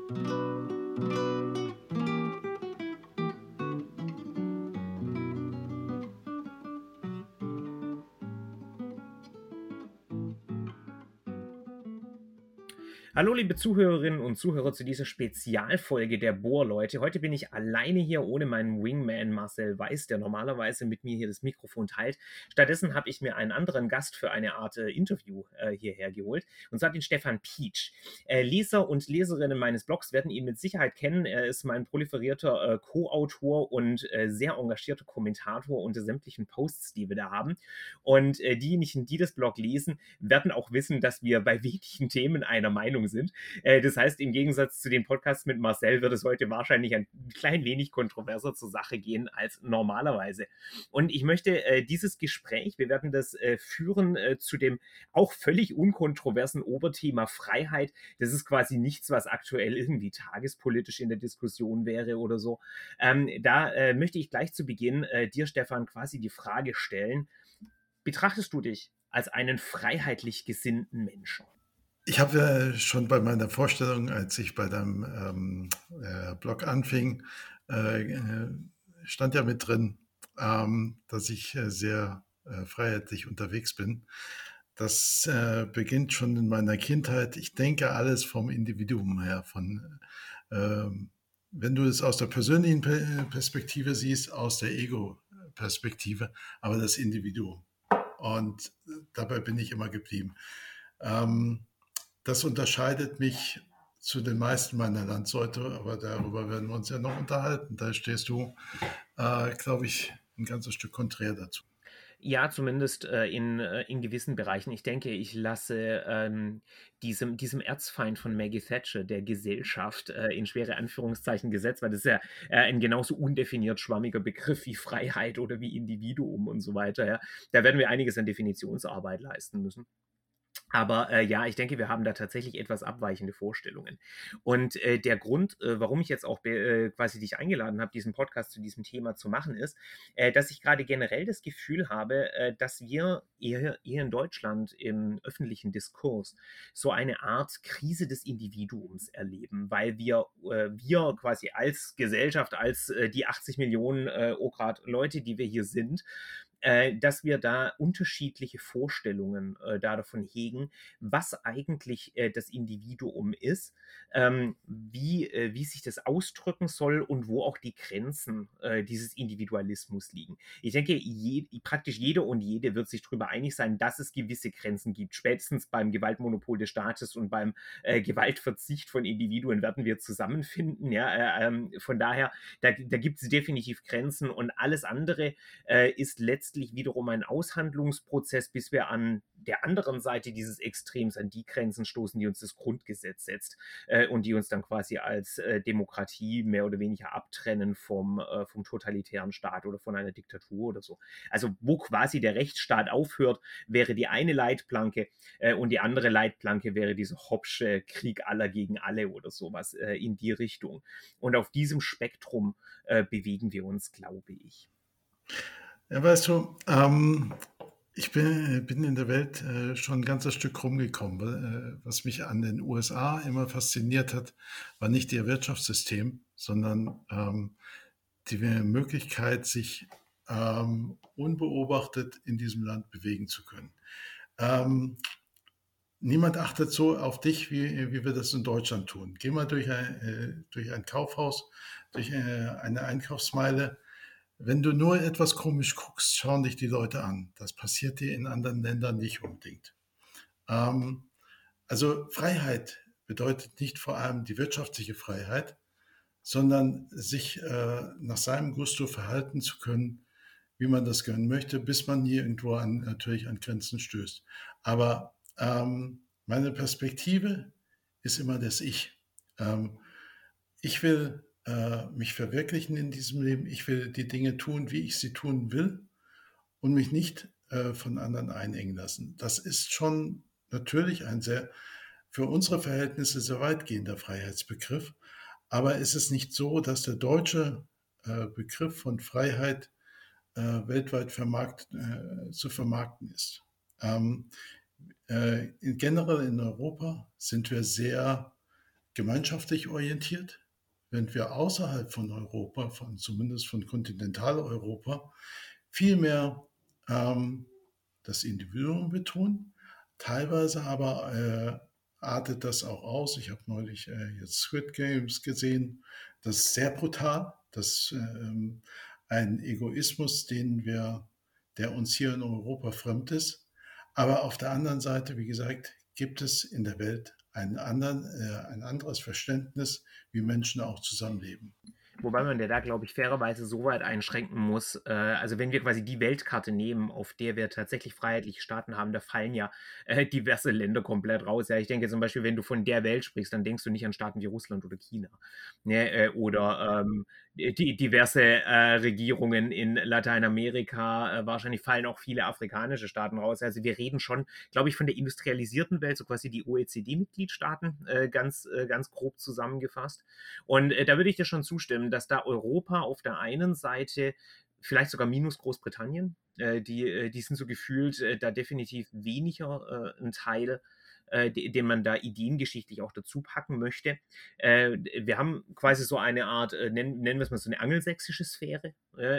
Hallo liebe Zuhörerinnen und Zuhörer zu dieser Spezialfolge der Bohrleute. Heute bin ich alleine hier ohne meinen Wingman Marcel Weiß, der normalerweise mit mir hier das Mikrofon teilt. Stattdessen habe ich mir einen anderen Gast für eine Art Interview hierher geholt, und zwar den Stefan Pietsch. Leser und Leserinnen meines Blogs werden ihn mit Sicherheit kennen. Er ist mein proliferierter Co-Autor und sehr engagierter Kommentator unter sämtlichen Posts, die wir da haben. Und diejenigen, die das Blog lesen, werden auch wissen, dass wir bei wenigen Themen einer Meinung sind. Das heißt, im Gegensatz zu den Podcasts mit Marcel wird es heute wahrscheinlich ein klein wenig kontroverser zur Sache gehen als normalerweise. Und ich möchte dieses Gespräch, wir werden das führen zu dem auch völlig unkontroversen Oberthema Freiheit. Das ist quasi nichts, was aktuell irgendwie tagespolitisch in der Diskussion wäre oder so. Da möchte ich gleich zu Beginn dir, Stefan, quasi die Frage stellen: Betrachtest du dich als einen freiheitlich gesinnten Menschen? Ich habe schon bei meiner Vorstellung, als ich bei deinem Blog anfing, stand ja mit drin, dass ich sehr freiheitlich unterwegs bin. Das beginnt schon in meiner Kindheit. Ich denke alles vom Individuum her, wenn du es aus der persönlichen Perspektive siehst, aus der Ego-Perspektive, aber das Individuum. Und dabei bin ich immer geblieben. Das unterscheidet mich zu den meisten meiner Landsleute, aber darüber werden wir uns ja noch unterhalten. Da stehst du, glaube ich, ein ganzes Stück konträr dazu. Ja, zumindest in gewissen Bereichen. Ich denke, ich lasse diesem Erzfeind von Maggie Thatcher, der Gesellschaft, in schwere Anführungszeichen gesetzt, weil das ist ja ein genauso undefiniert schwammiger Begriff wie Freiheit oder wie Individuum und so weiter. Ja. Da werden wir einiges an Definitionsarbeit leisten müssen. Aber ja, ich denke, wir haben da tatsächlich etwas abweichende Vorstellungen. Und der Grund, warum ich jetzt auch quasi dich eingeladen habe, diesen Podcast zu diesem Thema zu machen, ist, dass ich gerade generell das Gefühl habe, dass wir hier in Deutschland im öffentlichen Diskurs so eine Art Krise des Individuums erleben, weil wir quasi als Gesellschaft, als die 80 Millionen Grad Leute, die wir hier sind, dass wir da unterschiedliche Vorstellungen davon hegen, was eigentlich das Individuum ist, wie sich das ausdrücken soll und wo auch die Grenzen dieses Individualismus liegen. Ich denke, praktisch jeder und jede wird sich darüber einig sein, dass es gewisse Grenzen gibt. Spätestens beim Gewaltmonopol des Staates und beim Gewaltverzicht von Individuen werden wir zusammenfinden. Ja? Von daher, da gibt es definitiv Grenzen, und alles andere ist letztlich wiederum ein Aushandlungsprozess, bis wir an der anderen Seite dieses Extrems an die Grenzen stoßen, die uns das Grundgesetz setzt und die uns dann quasi als Demokratie mehr oder weniger abtrennen vom totalitären Staat oder von einer Diktatur oder so. Also wo quasi der Rechtsstaat aufhört, wäre die eine Leitplanke, und die andere Leitplanke wäre dieser Hobbesche Krieg aller gegen alle oder sowas in die Richtung. Und auf diesem Spektrum bewegen wir uns, glaube ich. Ja, weißt du, ich bin in der Welt schon ein ganzes Stück rumgekommen. Was mich an den USA immer fasziniert hat, war nicht ihr Wirtschaftssystem, sondern die Möglichkeit, sich unbeobachtet in diesem Land bewegen zu können. Niemand achtet so auf dich, wie wir das in Deutschland tun. Geh mal durch ein Kaufhaus, durch eine Einkaufsmeile. Wenn du nur etwas komisch guckst, schauen dich die Leute an. Das passiert dir in anderen Ländern nicht unbedingt. Also Freiheit bedeutet nicht vor allem die wirtschaftliche Freiheit, sondern sich nach seinem Gusto verhalten zu können, wie man das gerne möchte, bis man hier irgendwo natürlich an Grenzen stößt. Aber meine Perspektive ist immer das Ich. Ich will mich verwirklichen in diesem Leben. Ich will die Dinge tun, wie ich sie tun will, und mich nicht von anderen einengen lassen. Das ist schon natürlich ein für unsere Verhältnisse sehr weitgehender Freiheitsbegriff. Aber ist es nicht so, dass der deutsche Begriff von Freiheit weltweit zu vermarkten ist? Generell in Europa sind wir sehr gemeinschaftlich orientiert, während wir außerhalb von Europa, zumindest von Kontinentaleuropa, viel mehr das Individuum betonen. Teilweise aber artet das auch aus. Ich habe neulich jetzt Squid Games gesehen. Das ist sehr brutal. Das ein Egoismus, der uns hier in Europa fremd ist. Aber auf der anderen Seite, wie gesagt, gibt es in der Welt ein anderes Verständnis, wie Menschen auch zusammenleben. Wobei man ja da, glaube ich, fairerweise so weit einschränken muss, also wenn wir quasi die Weltkarte nehmen, auf der wir tatsächlich freiheitliche Staaten haben, da fallen ja diverse Länder komplett raus. Ja, ich denke zum Beispiel, wenn du von der Welt sprichst, dann denkst du nicht an Staaten wie Russland oder China. Ne? Oder diverse Regierungen in Lateinamerika, wahrscheinlich fallen auch viele afrikanische Staaten raus. Also wir reden schon, glaube ich, von der industrialisierten Welt, so quasi die OECD-Mitgliedstaaten, ganz grob zusammengefasst. Und da würde ich dir schon zustimmen, dass da Europa auf der einen Seite, vielleicht sogar minus Großbritannien, die sind so gefühlt da definitiv weniger ein Teil, den man da ideengeschichtlich auch dazu packen möchte. Wir haben quasi so eine Art, nennen wir es mal so eine angelsächsische Sphäre,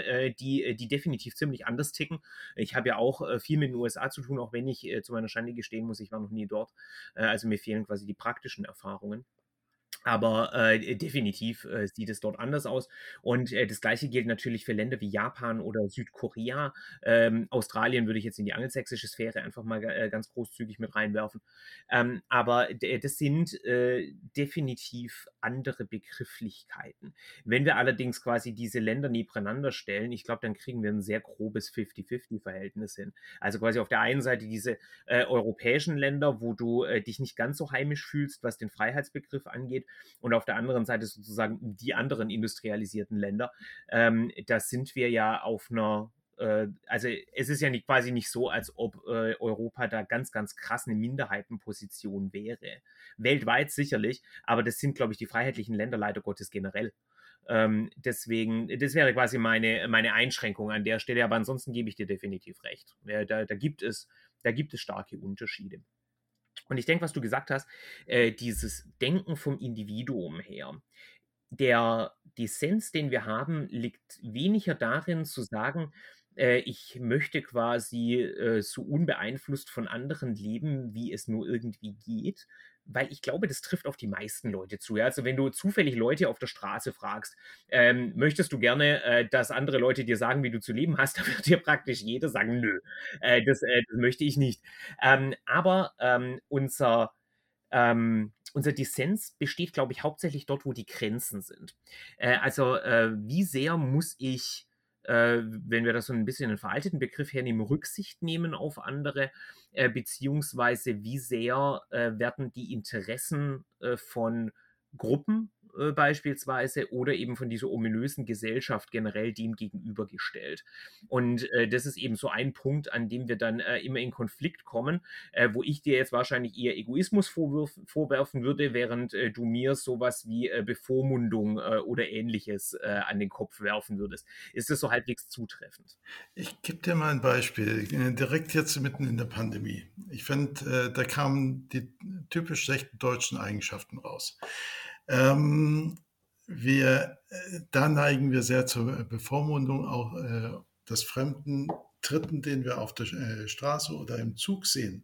die definitiv ziemlich anders ticken. Ich habe ja auch viel mit den USA zu tun, auch wenn ich zu meiner Schande gestehen muss, ich war noch nie dort. Also mir fehlen quasi die praktischen Erfahrungen. Aber definitiv sieht es dort anders aus. Und das Gleiche gilt natürlich für Länder wie Japan oder Südkorea. Australien würde ich jetzt in die angelsächsische Sphäre einfach mal ganz großzügig mit reinwerfen. Aber das sind definitiv andere Begrifflichkeiten. Wenn wir allerdings quasi diese Länder nebeneinander stellen, ich glaube, dann kriegen wir ein sehr grobes 50-50-Verhältnis hin. Also quasi auf der einen Seite diese europäischen Länder, wo du dich nicht ganz so heimisch fühlst, was den Freiheitsbegriff angeht, und auf der anderen Seite sozusagen die anderen industrialisierten Länder. Da sind wir ja auf einer also es ist ja nicht, quasi nicht so, als ob Europa da ganz, ganz krass eine Minderheitenposition wäre. Weltweit sicherlich, aber das sind, glaube ich, die freiheitlichen Länder leider Gottes generell. Deswegen, das wäre quasi meine Einschränkung an der Stelle, aber ansonsten gebe ich dir definitiv recht. Da gibt es starke Unterschiede. Und ich denke, was du gesagt hast, dieses Denken vom Individuum her, der Dissens, den wir haben, liegt weniger darin zu sagen, ich möchte quasi so unbeeinflusst von anderen leben, wie es nur irgendwie geht, weil ich glaube, das trifft auf die meisten Leute zu. Ja? Also wenn du zufällig Leute auf der Straße fragst, möchtest du gerne, dass andere Leute dir sagen, wie du zu leben hast, da wird dir praktisch jeder sagen, nö, das möchte ich nicht. Aber unser Dissens besteht, glaube ich, hauptsächlich dort, wo die Grenzen sind. Wie sehr muss ich, wenn wir das so ein bisschen einen veralteten Begriff hernehmen, Rücksicht nehmen auf andere, beziehungsweise wie sehr werden die Interessen von Gruppen beispielsweise oder eben von dieser ominösen Gesellschaft generell dem gegenübergestellt. Und das ist eben so ein Punkt, an dem wir dann immer in Konflikt kommen, wo ich dir jetzt wahrscheinlich eher Egoismus vorwerfen würde, während du mir sowas wie Bevormundung oder ähnliches an den Kopf werfen würdest. Ist das so halbwegs zutreffend? Ich gebe dir mal ein Beispiel, direkt jetzt mitten in der Pandemie. Ich finde, da kamen die typisch schlechten deutschen Eigenschaften raus. Da neigen wir sehr zur Bevormundung auch des fremden Dritten, den wir auf der Straße oder im Zug sehen.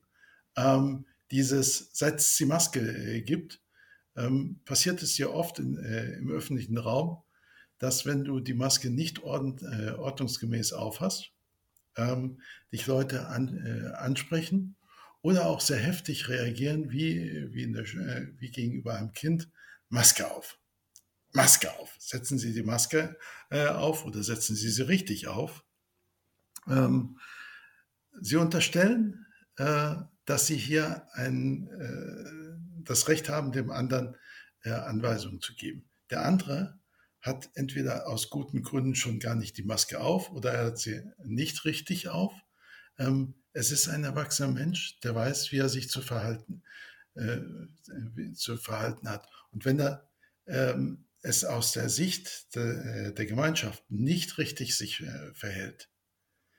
Seit es die Maske gibt, passiert es ja oft im öffentlichen Raum, dass wenn du die Maske nicht ordnungsgemäß aufhast, dich Leute ansprechen oder auch sehr heftig reagieren, wie gegenüber einem Kind, Maske auf. Maske auf. Setzen Sie die Maske auf oder setzen Sie sie richtig auf. Ähm, Sie unterstellen, dass Sie hier das Recht haben, dem anderen Anweisungen zu geben. Der andere hat entweder aus guten Gründen schon gar nicht die Maske auf oder er hat sie nicht richtig auf. Es ist ein erwachsener Mensch, der weiß, wie er sich äh, zu verhalten hat. Und wenn er es aus der Sicht der Gemeinschaft nicht richtig sich verhält,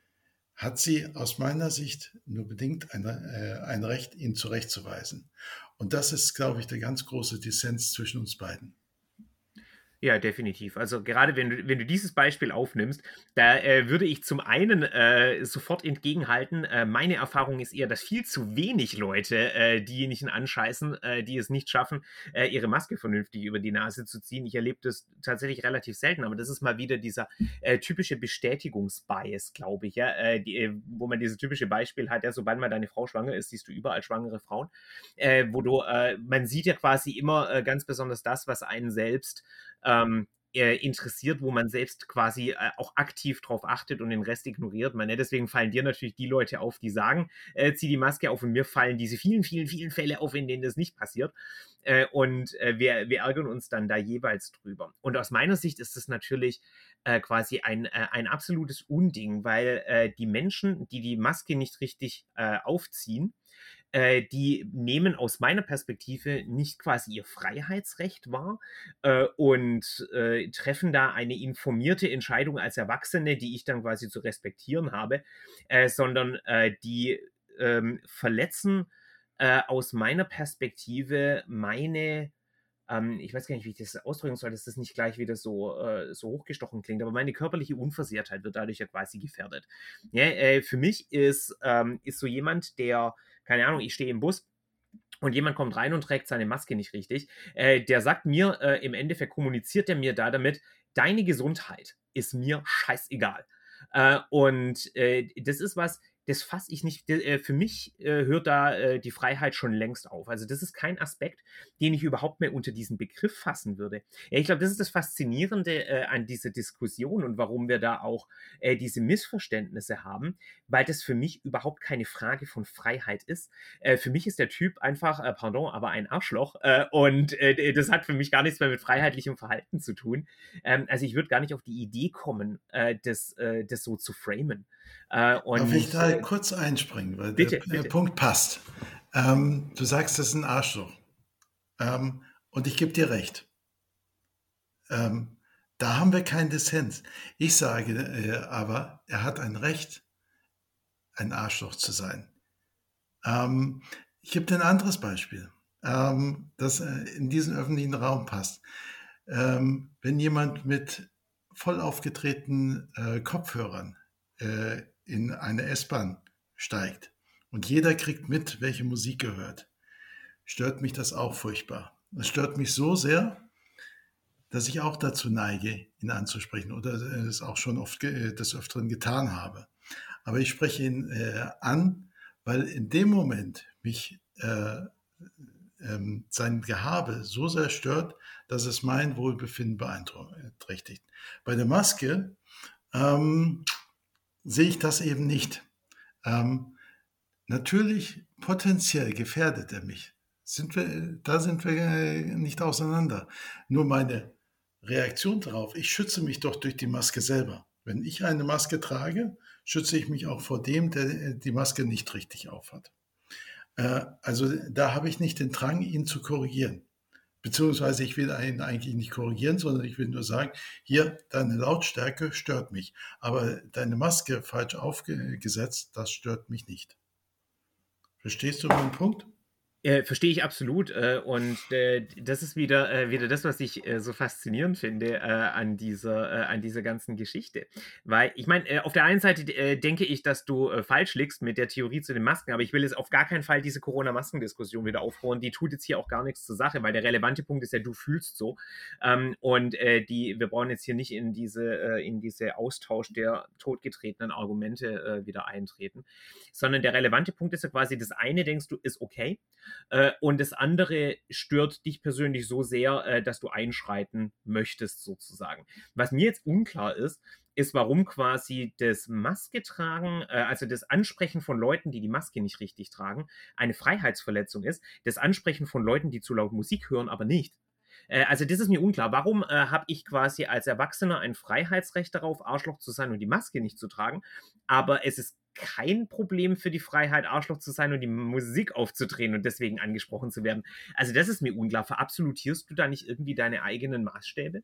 hat sie aus meiner Sicht nur bedingt ein Recht, ihn zurechtzuweisen. Und das ist, glaube ich, der ganz große Dissens zwischen uns beiden. Ja, definitiv. Also gerade wenn du dieses Beispiel aufnimmst, da würde ich zum einen sofort entgegenhalten, meine Erfahrung ist eher, dass viel zu wenig Leute diejenigen anscheißen, die es nicht schaffen, ihre Maske vernünftig über die Nase zu ziehen. Ich erlebe das tatsächlich relativ selten, aber das ist mal wieder dieser typische Bestätigungsbias, glaube ich, ja, wo man dieses typische Beispiel hat, ja, sobald mal deine Frau schwanger ist, siehst du überall schwangere Frauen, man sieht ja quasi immer ganz besonders das, was einen selbst interessiert, wo man selbst quasi auch aktiv drauf achtet und den Rest ignoriert. Deswegen fallen dir natürlich die Leute auf, die sagen, zieh die Maske auf, und mir fallen diese vielen, vielen, vielen Fälle auf, in denen das nicht passiert. Wir ärgern uns dann da jeweils drüber. Und aus meiner Sicht ist das natürlich quasi ein absolutes Unding, weil die Menschen, die die Maske nicht richtig aufziehen, die nehmen aus meiner Perspektive nicht quasi ihr Freiheitsrecht wahr und treffen da eine informierte Entscheidung als Erwachsene, die ich dann quasi zu respektieren habe, sondern die verletzen aus meiner Perspektive ich weiß gar nicht, wie ich das ausdrücken soll, dass das nicht gleich wieder so hochgestochen klingt, aber meine körperliche Unversehrtheit wird dadurch ja quasi gefährdet. Ja, für mich ist so jemand, der, keine Ahnung, ich stehe im Bus und jemand kommt rein und trägt seine Maske nicht richtig, der sagt mir, im Endeffekt kommuniziert er mir da damit, deine Gesundheit ist mir scheißegal. Das ist was, das fasse ich nicht, für mich hört da die Freiheit schon längst auf. Also das ist kein Aspekt, den ich überhaupt mehr unter diesen Begriff fassen würde. Ja, ich glaube, das ist das Faszinierende an dieser Diskussion und warum wir da auch diese Missverständnisse haben, weil das für mich überhaupt keine Frage von Freiheit ist. Für mich ist der Typ einfach, pardon, aber ein Arschloch. Das hat für mich gar nichts mehr mit freiheitlichem Verhalten zu tun. Also ich würde gar nicht auf die Idee kommen, das so zu framen. Darf ich da kurz einspringen, weil der Bitte. Punkt passt. Du sagst, das ist ein Arschloch. Und ich gebe dir recht. Da haben wir keinen Dissens. Ich sage aber, er hat ein Recht, ein Arschloch zu sein. Ich gebe dir ein anderes Beispiel, das in diesen öffentlichen Raum passt. Wenn jemand mit voll aufgetretenen Kopfhörern in eine S-Bahn steigt und jeder kriegt mit, welche Musik gehört, stört mich das auch furchtbar. Es stört mich so sehr, dass ich auch dazu neige, ihn anzusprechen oder es auch schon oft des Öfteren getan habe. Aber ich spreche ihn an, weil in dem Moment mich sein Gehabe so sehr stört, dass es mein Wohlbefinden beeinträchtigt. Bei der Maske sehe ich das eben nicht. Natürlich potenziell gefährdet er mich. Da sind wir nicht auseinander. Nur meine Reaktion darauf, ich schütze mich doch durch die Maske selber. Wenn ich eine Maske trage, schütze ich mich auch vor dem, der die Maske nicht richtig aufhat. Also da habe ich nicht den Drang, ihn zu korrigieren. Beziehungsweise ich will ihn eigentlich nicht korrigieren, sondern ich will nur sagen, hier, deine Lautstärke stört mich. Aber deine Maske falsch aufgesetzt, das stört mich nicht. Verstehst du meinen Punkt? Verstehe ich absolut. Das ist wieder das, was ich so faszinierend finde an dieser ganzen Geschichte. Weil ich meine, auf der einen Seite denke ich, dass du falsch liegst mit der Theorie zu den Masken, aber ich will jetzt auf gar keinen Fall diese Corona-Masken-Diskussion wieder aufbauen. Die tut jetzt hier auch gar nichts zur Sache, weil der relevante Punkt ist ja, du fühlst so. Wir brauchen jetzt hier nicht in diese Austausch der totgetretenen Argumente wieder eintreten, sondern der relevante Punkt ist ja quasi, das eine denkst du, ist okay. Und das andere stört dich persönlich so sehr, dass du einschreiten möchtest, sozusagen. Was mir jetzt unklar ist, warum quasi das Maske tragen, also das Ansprechen von Leuten, die die Maske nicht richtig tragen, eine Freiheitsverletzung ist. Das Ansprechen von Leuten, die zu laut Musik hören, aber nicht. Also das ist mir unklar. Warum habe ich quasi als Erwachsener ein Freiheitsrecht darauf, Arschloch zu sein und die Maske nicht zu tragen, aber es ist kein Problem für die Freiheit, Arschloch zu sein und die Musik aufzudrehen und deswegen angesprochen zu werden. Also das ist mir unklar. Verabsolutierst du da nicht irgendwie deine eigenen Maßstäbe?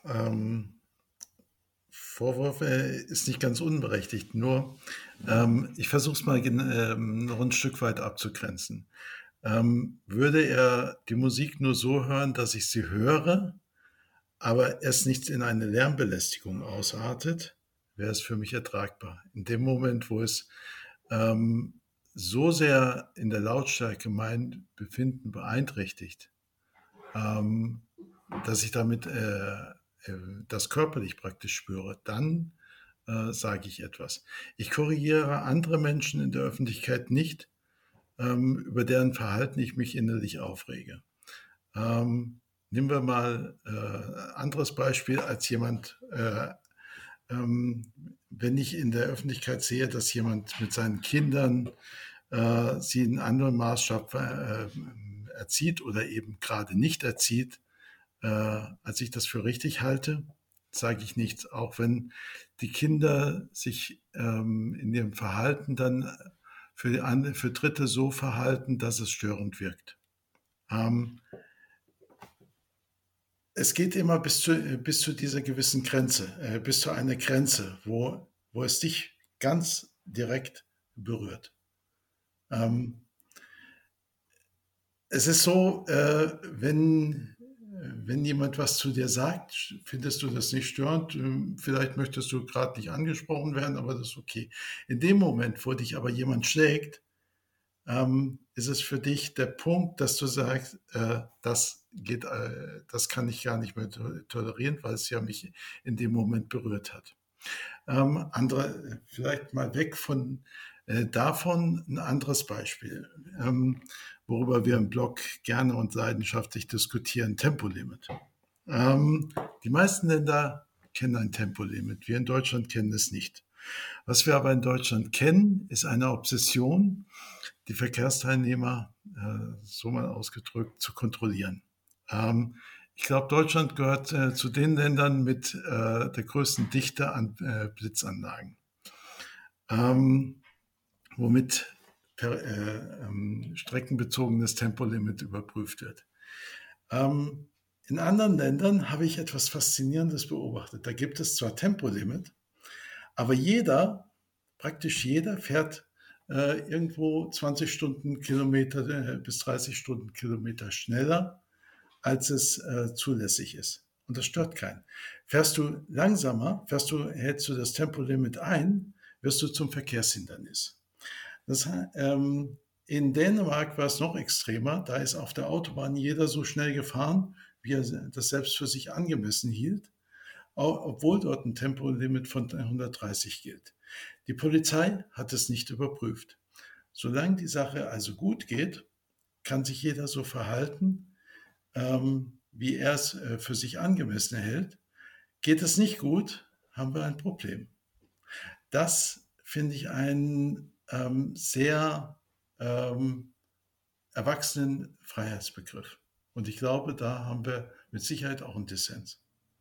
Vorwurf ist nicht ganz unberechtigt, nur ich versuche es mal noch ein Stück weit abzugrenzen. Würde er die Musik nur so hören, dass ich sie höre, aber es nicht in eine Lärmbelästigung ausartet, wäre es für mich ertragbar. In dem Moment, wo es ähm, so sehr in der Lautstärke mein Befinden beeinträchtigt, ähm, dass ich damit das körperlich praktisch spüre, dann sage ich etwas. Ich korrigiere andere Menschen in der Öffentlichkeit nicht, über deren Verhalten ich mich innerlich aufrege. Nehmen wir mal anderes Beispiel als jemand, ähm, wenn ich in der Öffentlichkeit sehe, dass jemand mit seinen Kindern sie in anderen Maßstab erzieht oder eben gerade nicht erzieht, als ich das für richtig halte, sage ich nichts, auch wenn die Kinder sich in ihrem Verhalten dann für Dritte so verhalten, dass es störend wirkt. Es geht immer bis zu dieser gewissen Grenze, bis zu einer Grenze, wo es dich ganz direkt berührt. Es ist so, wenn jemand was zu dir sagt, findest du das nicht störend. Vielleicht möchtest du gerade nicht angesprochen werden, aber das ist okay. In dem Moment, wo dich aber jemand schlägt, ist es für dich der Punkt, dass du sagst, das kann ich gar nicht mehr tolerieren, weil es ja mich in dem Moment berührt hat. Andere, vielleicht mal weg von davon ein anderes Beispiel, worüber wir im Blog gerne und leidenschaftlich diskutieren, Tempolimit. Die meisten Länder kennen ein Tempolimit. Wir in Deutschland kennen es nicht. Was wir aber in Deutschland kennen, ist eine Obsession, die Verkehrsteilnehmer, so mal ausgedrückt, zu kontrollieren. Ich glaube, Deutschland gehört zu den Ländern mit der größten Dichte an Blitzanlagen, womit streckenbezogenes Tempolimit überprüft wird. In anderen Ländern habe ich etwas Faszinierendes beobachtet. Da gibt es zwar Tempolimit, aber praktisch jeder fährt irgendwo 20 Stundenkilometer bis 30 Stundenkilometer schneller, als es zulässig ist. Und das stört keinen. Fährst du langsamer, hältst du das Tempolimit ein, wirst du zum Verkehrshindernis. In Dänemark war es noch extremer. Da ist auf der Autobahn jeder so schnell gefahren, wie er das selbst für sich angemessen hielt, obwohl dort ein Tempolimit von 130 gilt. Die Polizei hat es nicht überprüft. Solange die Sache also gut geht, kann sich jeder so verhalten, wie er es für sich angemessen hält. Geht es nicht gut, haben wir ein Problem. Das finde ich einen sehr erwachsenen Freiheitsbegriff. Und ich glaube, da haben wir mit Sicherheit auch einen Dissens.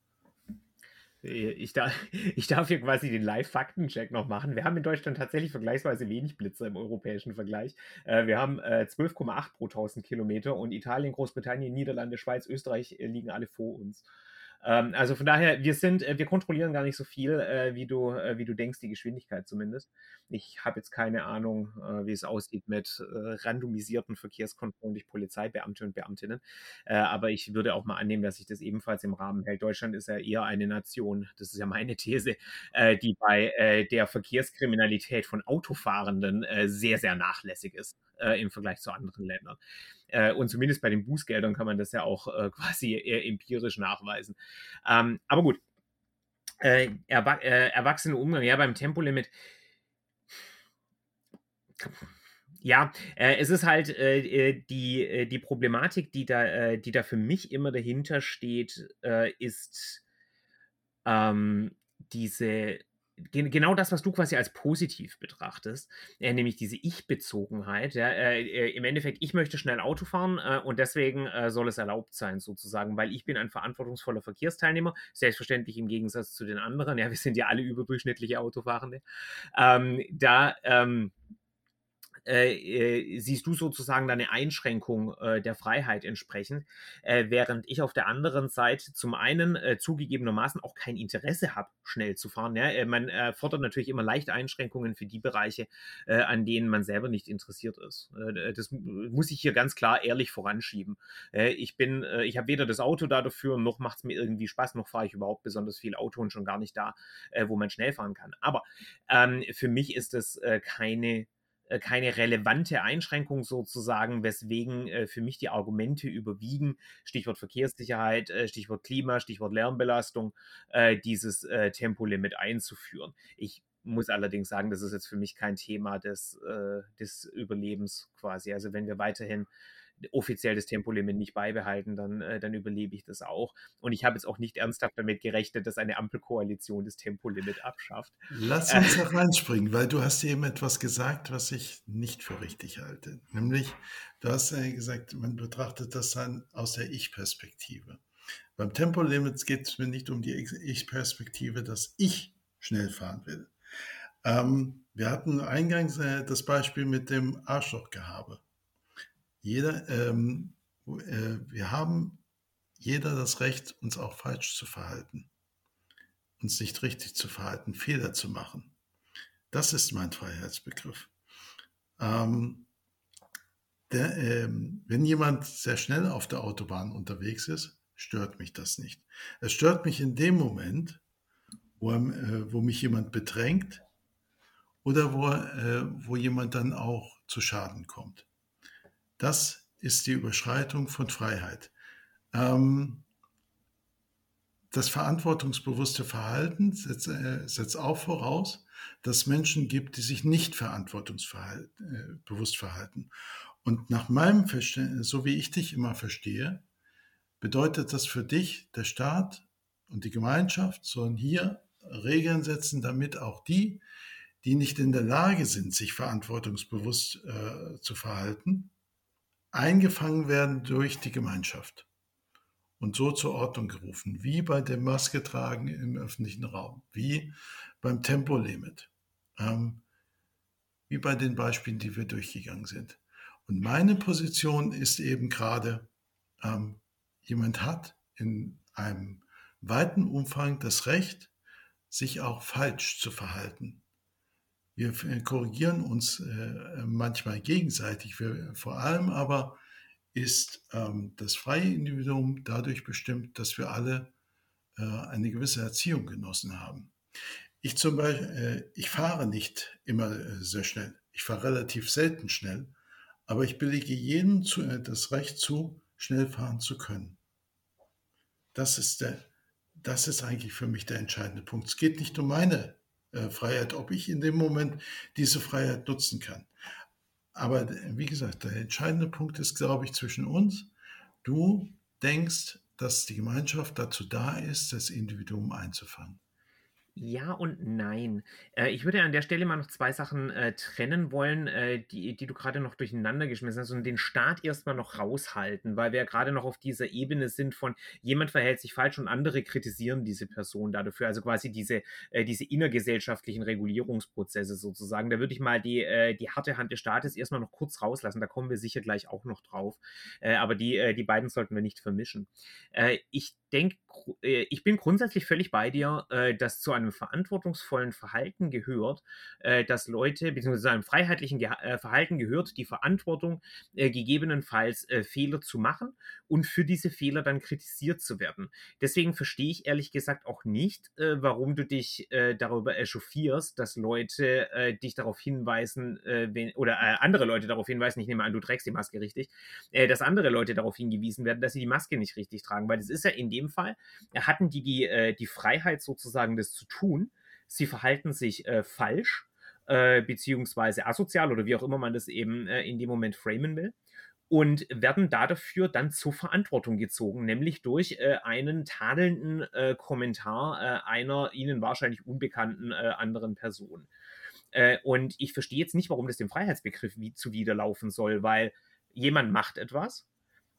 Ich darf, ich darf hier quasi den Live-Faktencheck noch machen. Wir haben in Deutschland tatsächlich vergleichsweise wenig Blitze im europäischen Vergleich. Wir haben 12,8 pro 1000 Kilometer und Italien, Großbritannien, Niederlande, Schweiz, Österreich liegen alle vor uns. Also von daher, wir kontrollieren gar nicht so viel, wie du denkst, die Geschwindigkeit zumindest. Ich habe jetzt keine Ahnung, wie es aussieht mit randomisierten Verkehrskontrollen durch Polizeibeamte und Beamtinnen. Aber ich würde auch mal annehmen, dass sich das ebenfalls im Rahmen hält. Deutschland ist ja eher eine Nation, das ist ja meine These, die bei der Verkehrskriminalität von Autofahrenden sehr, sehr nachlässig ist im Vergleich zu anderen Ländern. Und zumindest bei den Bußgeldern kann man das ja auch quasi empirisch nachweisen. Aber gut, erwachsene Umgang, ja, beim Tempolimit. Ja, es ist halt die Problematik, die da für mich immer dahinter steht, ist diese genau das, was du quasi als positiv betrachtest, nämlich diese Ich-Bezogenheit. Ja, im Endeffekt, ich möchte schnell Auto fahren und deswegen soll es erlaubt sein, sozusagen, weil ich bin ein verantwortungsvoller Verkehrsteilnehmer, selbstverständlich im Gegensatz zu den anderen. Ja, wir sind ja alle überdurchschnittliche Autofahrende. Da siehst du sozusagen deine Einschränkung der Freiheit entsprechend, während ich auf der anderen Seite zum einen zugegebenermaßen auch kein Interesse habe, schnell zu fahren. Ja? Man fordert natürlich immer leicht Einschränkungen für die Bereiche, an denen man selber nicht interessiert ist. Das muss ich hier ganz klar ehrlich voranschieben. Ich habe weder das Auto da dafür, noch macht es mir irgendwie Spaß, noch fahre ich überhaupt besonders viel Auto und schon gar nicht da, wo man schnell fahren kann. Aber für mich ist es keine relevante Einschränkung sozusagen, weswegen für mich die Argumente überwiegen, Stichwort Verkehrssicherheit, Stichwort Klima, Stichwort Lärmbelastung, dieses Tempolimit einzuführen. Ich muss allerdings sagen, das ist jetzt für mich kein Thema des Überlebens quasi. Also wenn wir weiterhin offiziell das Tempolimit nicht beibehalten, dann überlebe ich das auch. Und ich habe jetzt auch nicht ernsthaft damit gerechnet, dass eine Ampelkoalition das Tempolimit abschafft. Lass uns da reinspringen, weil du hast eben etwas gesagt, was ich nicht für richtig halte. Nämlich, du hast gesagt, man betrachtet das dann aus der Ich-Perspektive. Beim Tempolimit geht es mir nicht um die Ich-Perspektive, dass ich schnell fahren will. Wir hatten eingangs das Beispiel mit dem Arschlochgehabe. Wir haben jeder das Recht, uns auch falsch zu verhalten, uns nicht richtig zu verhalten, Fehler zu machen. Das ist mein Freiheitsbegriff. Wenn jemand sehr schnell auf der Autobahn unterwegs ist, stört mich das nicht. Es stört mich in dem Moment, wo mich jemand bedrängt oder wo jemand dann auch zu Schaden kommt. Das ist die Überschreitung von Freiheit. Das verantwortungsbewusste Verhalten setzt auch voraus, dass es Menschen gibt, die sich nicht verantwortungsbewusst verhalten. Und nach meinem Verständnis, so wie ich dich immer verstehe, bedeutet das für dich, der Staat und die Gemeinschaft sollen hier Regeln setzen, damit auch die nicht in der Lage sind, sich verantwortungsbewusst zu verhalten, eingefangen werden durch die Gemeinschaft und so zur Ordnung gerufen, wie bei dem Masketragen im öffentlichen Raum, wie beim Tempolimit, wie bei den Beispielen, die wir durchgegangen sind. Und meine Position ist eben gerade, jemand hat in einem weiten Umfang das Recht, sich auch falsch zu verhalten. Wir korrigieren uns manchmal gegenseitig. Vor allem aber ist das freie Individuum dadurch bestimmt, dass wir alle eine gewisse Erziehung genossen haben. Ich zum Beispiel, ich fahre nicht immer sehr schnell. Ich fahre relativ selten schnell, aber ich billige jedem das Recht zu, schnell fahren zu können. Das ist eigentlich für mich der entscheidende Punkt. Es geht nicht um meine Freiheit, ob ich in dem Moment diese Freiheit nutzen kann. Aber wie gesagt, der entscheidende Punkt ist, glaube ich, zwischen uns. Du denkst, dass die Gemeinschaft dazu da ist, das Individuum einzufangen. Ja und nein. Ich würde an der Stelle mal noch 2 Sachen, trennen wollen, die du gerade noch durcheinander geschmissen hast und den Staat erst mal noch raushalten, weil wir ja grade noch auf dieser Ebene sind von jemand verhält sich falsch und andere kritisieren diese Person da dafür. Also quasi diese innergesellschaftlichen Regulierungsprozesse sozusagen. Da würde ich mal die harte Hand des Staates erst mal noch kurz rauslassen. Da kommen wir sicher gleich auch noch drauf. Aber die beiden sollten wir nicht vermischen. Ich bin grundsätzlich völlig bei dir, dass zu einem verantwortungsvollen Verhalten gehört, dass Leute, beziehungsweise zu einem freiheitlichen Verhalten gehört, die Verantwortung, gegebenenfalls Fehler zu machen und für diese Fehler dann kritisiert zu werden. Deswegen verstehe ich ehrlich gesagt auch nicht, warum du dich darüber echauffierst, dass Leute dich darauf hinweisen, oder andere Leute darauf hinweisen, ich nehme an, du trägst die Maske richtig, dass andere Leute darauf hingewiesen werden, dass sie die Maske nicht richtig tragen, weil das ist ja in dem Fall, hatten die Freiheit sozusagen, das zu tun. Sie verhalten sich falsch, beziehungsweise asozial oder wie auch immer man das eben in dem Moment framen will. Und werden dafür dann zur Verantwortung gezogen, nämlich durch einen tadelnden Kommentar einer ihnen wahrscheinlich unbekannten anderen Person. Und ich verstehe jetzt nicht, warum das dem Freiheitsbegriff zuwiderlaufen soll, weil jemand macht etwas,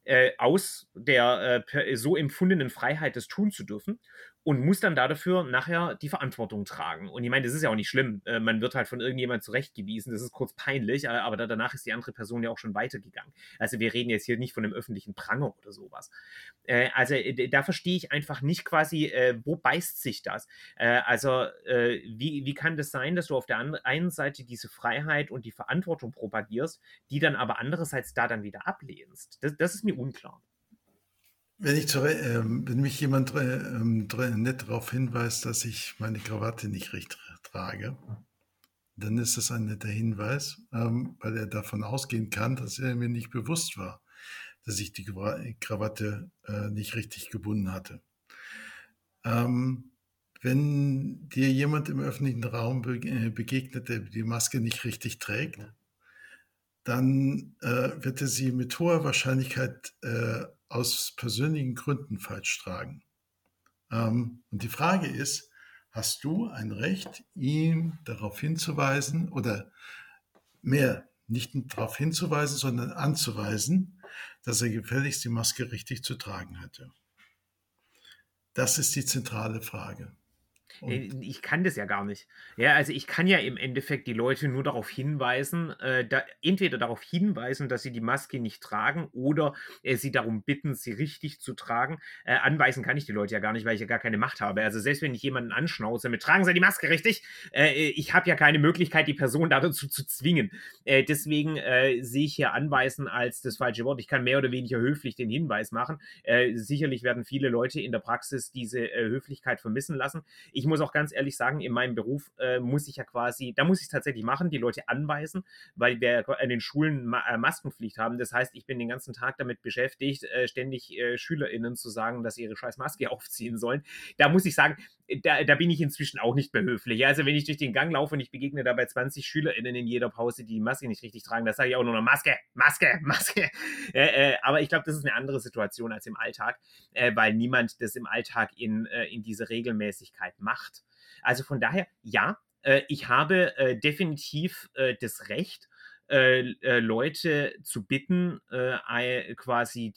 aus der so empfundenen Freiheit, das tun zu dürfen und muss dann dafür nachher die Verantwortung tragen. Und ich meine, das ist ja auch nicht schlimm. Man wird halt von irgendjemand zurechtgewiesen. Das ist kurz peinlich, aber danach ist die andere Person ja auch schon weitergegangen. Also wir reden jetzt hier nicht von einem öffentlichen Pranger oder sowas. Da verstehe ich einfach nicht quasi, wo beißt sich das? Wie kann das sein, dass du auf der einen Seite diese Freiheit und die Verantwortung propagierst, die dann aber andererseits da dann wieder ablehnst? Das ist mir unklar. Wenn mich jemand nett darauf hinweist, dass ich meine Krawatte nicht richtig trage, dann ist das ein netter Hinweis, weil er davon ausgehen kann, dass er mir nicht bewusst war, dass ich die Krawatte nicht richtig gebunden hatte. Wenn dir jemand im öffentlichen Raum begegnet, der die Maske nicht richtig trägt, dann wird er sie mit hoher Wahrscheinlichkeit aus persönlichen Gründen falsch tragen. Und die Frage ist, hast du ein Recht, ihm darauf hinzuweisen oder mehr, nicht darauf hinzuweisen, sondern anzuweisen, dass er gefälligst die Maske richtig zu tragen hätte? Das ist die zentrale Frage. Und Ich kann das ja gar nicht. Ja, also ich kann ja im Endeffekt die Leute nur darauf hinweisen, entweder darauf hinweisen, dass sie die Maske nicht tragen oder sie darum bitten, sie richtig zu tragen. Anweisen kann ich die Leute ja gar nicht, weil ich ja gar keine Macht habe. Also selbst wenn ich jemanden anschnauze mit tragen Sie die Maske richtig, ich habe ja keine Möglichkeit, die Person dazu zu zwingen. Deswegen sehe ich hier anweisen als das falsche Wort. Ich kann mehr oder weniger höflich den Hinweis machen. Sicherlich werden viele Leute in der Praxis diese Höflichkeit vermissen lassen. Ich muss auch ganz ehrlich sagen, in meinem Beruf muss ich ja quasi, da muss ich es tatsächlich machen, die Leute anweisen, weil wir an den Schulen Maskenpflicht haben. Das heißt, ich bin den ganzen Tag damit beschäftigt, ständig SchülerInnen zu sagen, dass sie ihre scheiß Maske aufziehen sollen. Da muss ich sagen, da bin ich inzwischen auch nicht mehr höflich. Also wenn ich durch den Gang laufe und ich begegne dabei 20 SchülerInnen in jeder Pause, die die Maske nicht richtig tragen, da sage ich auch nur noch Maske, Maske, Maske. Aber ich glaube, das ist eine andere Situation als im Alltag, weil niemand das im Alltag in diese Regelmäßigkeit macht. Also von daher, ja, ich habe definitiv das Recht, Leute zu bitten, quasi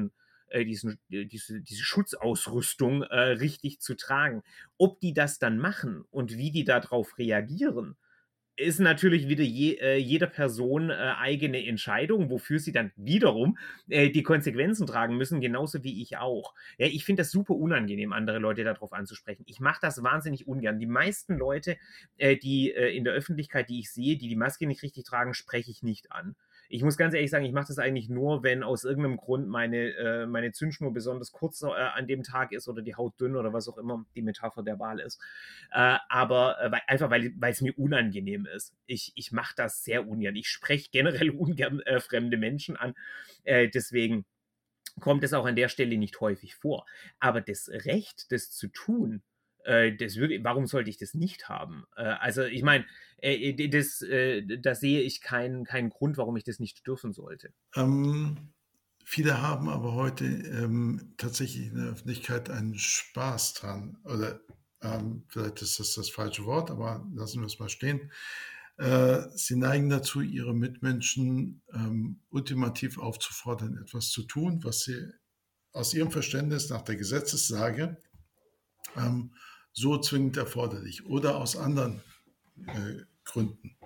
diese Schutzausrüstung richtig zu tragen. Ob die das dann machen und wie die darauf reagieren, ist natürlich wieder jeder Person eigene Entscheidung, wofür sie dann wiederum die Konsequenzen tragen müssen, genauso wie ich auch. Ja, ich finde das super unangenehm, andere Leute darauf anzusprechen. Ich mache das wahnsinnig ungern. Die meisten Leute, die in der Öffentlichkeit, die ich sehe, die die Maske nicht richtig tragen, spreche ich nicht an. Ich muss ganz ehrlich sagen, ich mache das eigentlich nur, wenn aus irgendeinem Grund meine Zündschnur besonders kurz an dem Tag ist oder die Haut dünn oder was auch immer die Metapher der Wahl ist. Einfach weil es mir unangenehm ist. Ich mache das sehr ungern. Ich spreche generell ungern fremde Menschen an. Deswegen kommt es auch an der Stelle nicht häufig vor. Aber das Recht, das zu tun, warum sollte ich das nicht haben? Also ich meine, da sehe ich keinen Grund, warum ich das nicht dürfen sollte. viele haben aber heute tatsächlich in der Öffentlichkeit einen Spaß dran. Oder vielleicht ist das falsche Wort, aber lassen wir es mal stehen. Sie neigen dazu, ihre Mitmenschen ultimativ aufzufordern, etwas zu tun, was sie aus ihrem Verständnis nach der Gesetzeslage so zwingend erforderlich oder aus anderen Gründen.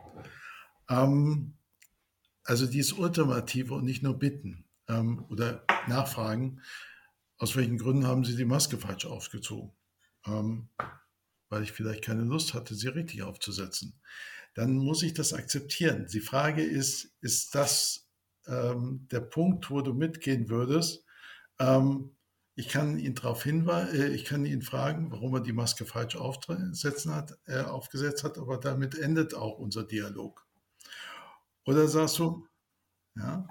Also dieses Ultimative und nicht nur bitten oder nachfragen, aus welchen Gründen haben Sie die Maske falsch aufgezogen? Weil ich vielleicht keine Lust hatte, sie richtig aufzusetzen. Dann muss ich das akzeptieren. Die Frage ist das der Punkt, wo du mitgehen würdest? Ich kann ihn ich kann ihn fragen, warum er die Maske falsch aufgesetzt hat, aber damit endet auch unser Dialog. Oder sagst du, ja,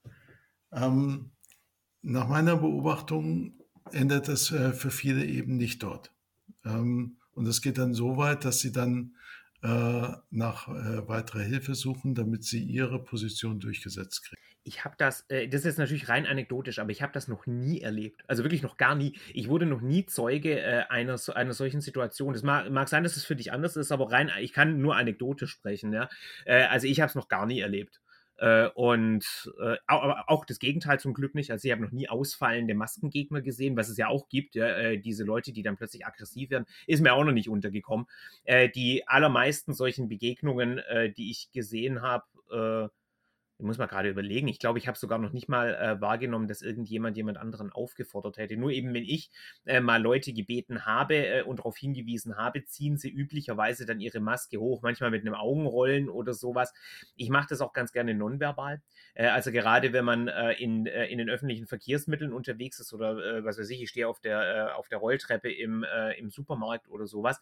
nach meiner Beobachtung endet das für viele eben nicht dort. Und es geht dann so weit, dass sie dann nach weiterer Hilfe suchen, damit sie ihre Position durchgesetzt kriegen. Ich habe das ist jetzt natürlich rein anekdotisch, aber ich habe das noch nie erlebt. Also wirklich noch gar nie. Ich wurde noch nie Zeuge einer solchen Situation. Das mag sein, dass es für dich anders ist, aber ich kann nur anekdotisch sprechen, ja. Also ich habe es noch gar nie erlebt. Aber auch das Gegenteil zum Glück nicht. Also ich habe noch nie ausfallende Maskengegner gesehen, was es ja auch gibt. Ja, diese Leute, die dann plötzlich aggressiv werden, ist mir auch noch nicht untergekommen. Die allermeisten solchen Begegnungen, die ich gesehen habe, ich muss mal gerade überlegen. Ich glaube, ich habe sogar noch nicht mal wahrgenommen, dass jemand anderen aufgefordert hätte. Nur eben, wenn ich mal Leute gebeten habe und darauf hingewiesen habe, ziehen sie üblicherweise dann ihre Maske hoch, manchmal mit einem Augenrollen oder sowas. Ich mache das auch ganz gerne nonverbal. Also gerade wenn man in den öffentlichen Verkehrsmitteln unterwegs ist oder was weiß ich stehe auf der Rolltreppe im Supermarkt oder sowas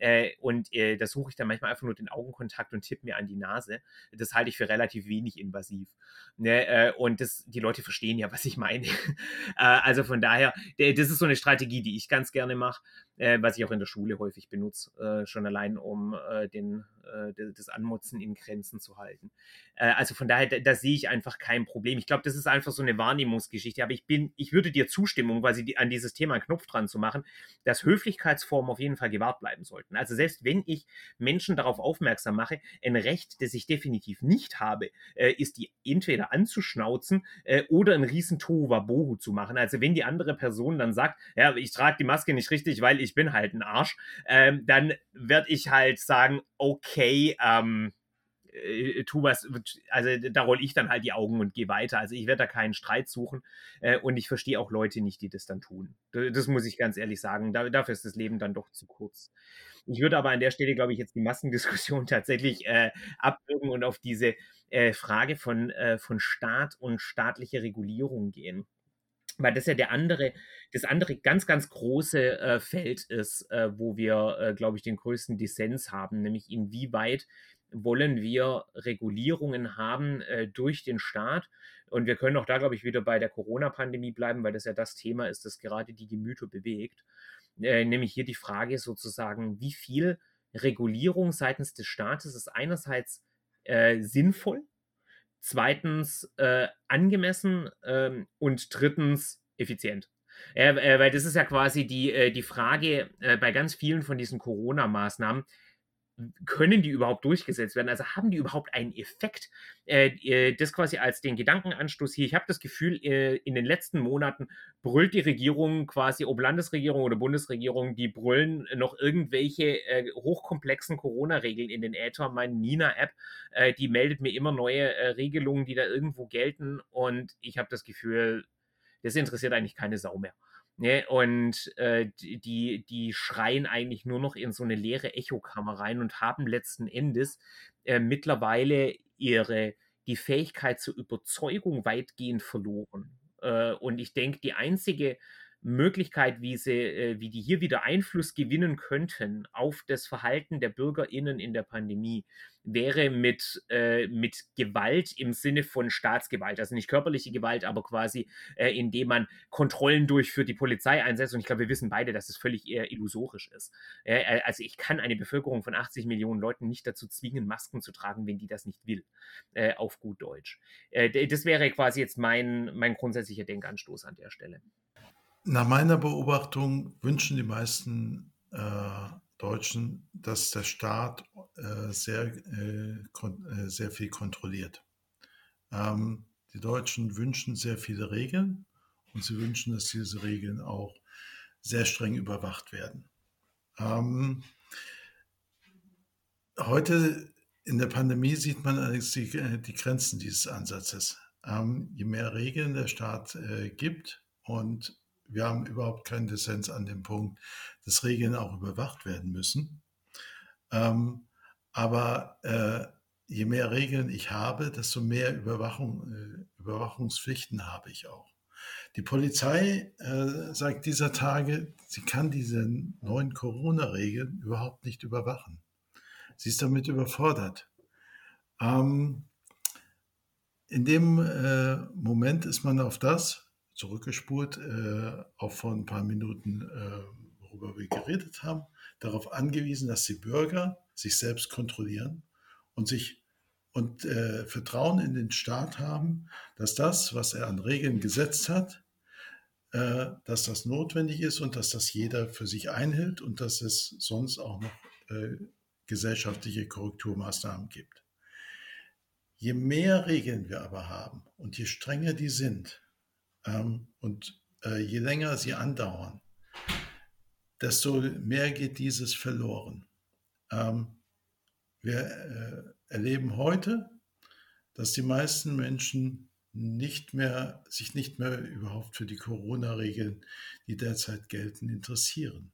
da suche ich dann manchmal einfach nur den Augenkontakt und tippe mir an die Nase. Das halte ich für relativ wenig invasiv. Ne? Die Leute verstehen ja, was ich meine. Also von daher, das ist so eine Strategie, die ich ganz gerne mache, was ich auch in der Schule häufig benutze, schon allein um das Anmotzen in Grenzen zu halten. Also von daher, da sehe ich einfach kein Problem. Ich glaube, das ist einfach so eine Wahrnehmungsgeschichte. Aber ich würde dir zustimmen, um quasi an dieses Thema einen Knopf dran zu machen, dass Höflichkeitsformen auf jeden Fall gewahrt bleiben sollten. Also selbst wenn ich Menschen darauf aufmerksam mache, ein Recht, das ich definitiv nicht habe, ist die entweder anzuschnauzen oder einen riesen Tohuwabohu zu machen. Also wenn die andere Person dann sagt, ja, ich trage die Maske nicht richtig, weil ich bin halt ein Arsch, dann werde ich halt sagen, okay, tu was, also da rolle ich dann halt die Augen und gehe weiter. Also ich werde da keinen Streit suchen und ich verstehe auch Leute nicht, die das dann tun. Das muss ich ganz ehrlich sagen. Dafür ist das Leben dann doch zu kurz. Ich würde aber an der Stelle, glaube ich, jetzt die Massendiskussion tatsächlich abwürgen und auf diese Frage von Staat und staatlicher Regulierung gehen. Weil das ja das andere ganz, ganz große Feld ist, wo wir, glaube ich, den größten Dissens haben, nämlich inwieweit wollen wir Regulierungen haben durch den Staat. Und wir können auch da, glaube ich, wieder bei der Corona-Pandemie bleiben, weil das ja das Thema ist, das gerade die Gemüter bewegt. Nämlich hier die Frage sozusagen, wie viel Regulierung seitens des Staates ist einerseits sinnvoll, zweitens angemessen und drittens effizient. Weil das ist ja quasi die Frage bei ganz vielen von diesen Corona-Maßnahmen, können die überhaupt durchgesetzt werden? Also haben die überhaupt einen Effekt? Das quasi als den Gedankenanstoß hier. Ich habe das Gefühl, in den letzten Monaten brüllt die Regierung quasi, ob Landesregierung oder Bundesregierung, die brüllen noch irgendwelche hochkomplexen Corona-Regeln in den Äther. Meine Nina-App, die meldet mir immer neue Regelungen, die da irgendwo gelten. Und ich habe das Gefühl, das interessiert eigentlich keine Sau mehr. Ne? Die schreien eigentlich nur noch in so eine leere Echokammer rein und haben letzten Endes mittlerweile die Fähigkeit zur Überzeugung weitgehend verloren. Und ich denke, die einzige Möglichkeit, wie die hier wieder Einfluss gewinnen könnten auf das Verhalten der BürgerInnen in der Pandemie, wäre mit Gewalt im Sinne von Staatsgewalt, also nicht körperliche Gewalt, aber quasi indem man Kontrollen durchführt, die Polizei einsetzt. Und ich glaube, wir wissen beide, dass es völlig eher illusorisch ist. Also ich kann eine Bevölkerung von 80 Millionen Leuten nicht dazu zwingen, Masken zu tragen, wenn die das nicht will, auf gut Deutsch. Das wäre quasi jetzt mein grundsätzlicher Denkanstoß an der Stelle. Nach meiner Beobachtung wünschen die meisten Deutschen, dass der Staat sehr viel kontrolliert. Die Deutschen wünschen sehr viele Regeln und sie wünschen, dass diese Regeln auch sehr streng überwacht werden. Heute in der Pandemie sieht man allerdings die Grenzen dieses Ansatzes. Je mehr Regeln der Staat gibt, und wir haben überhaupt keinen Dissens an dem Punkt, dass Regeln auch überwacht werden müssen. Aber je mehr Regeln ich habe, desto mehr Überwachungspflichten habe ich auch. Die Polizei sagt dieser Tage, sie kann diese neuen Corona-Regeln überhaupt nicht überwachen. Sie ist damit überfordert. In dem Moment ist man auf das zurückgespult, auch vor ein paar Minuten, worüber wir geredet haben, darauf angewiesen, dass die Bürger sich selbst kontrollieren und Vertrauen in den Staat haben, dass das, was er an Regeln gesetzt hat, dass das notwendig ist und dass das jeder für sich einhält und dass es sonst auch noch gesellschaftliche Korrekturmaßnahmen gibt. Je mehr Regeln wir aber haben und je strenger die sind je länger sie andauern, desto mehr geht dieses verloren. Ähm, wir erleben heute, dass die meisten Menschen sich nicht mehr überhaupt für die Corona-Regeln, die derzeit gelten, interessieren.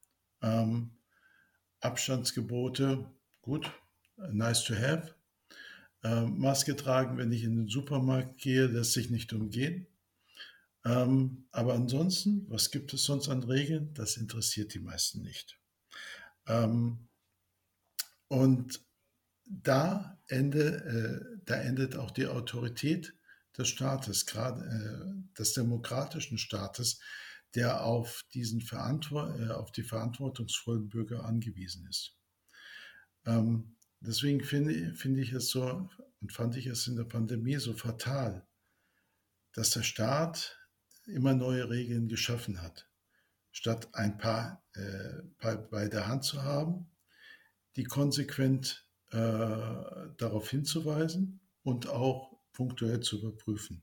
Abstandsgebote, gut, nice to have. Maske tragen, wenn ich in den Supermarkt gehe, lässt sich nicht umgehen. Aber ansonsten, was gibt es sonst an Regeln? Das interessiert die meisten nicht. Und da endet auch die Autorität des Staates, gerade des demokratischen Staates, der auf die verantwortungsvollen Bürger angewiesen ist. Deswegen finde ich es so und fand ich es in der Pandemie so fatal, dass der Staat immer neue Regeln geschaffen hat, statt ein paar bei der Hand zu haben, die konsequent darauf hinzuweisen und auch punktuell zu überprüfen.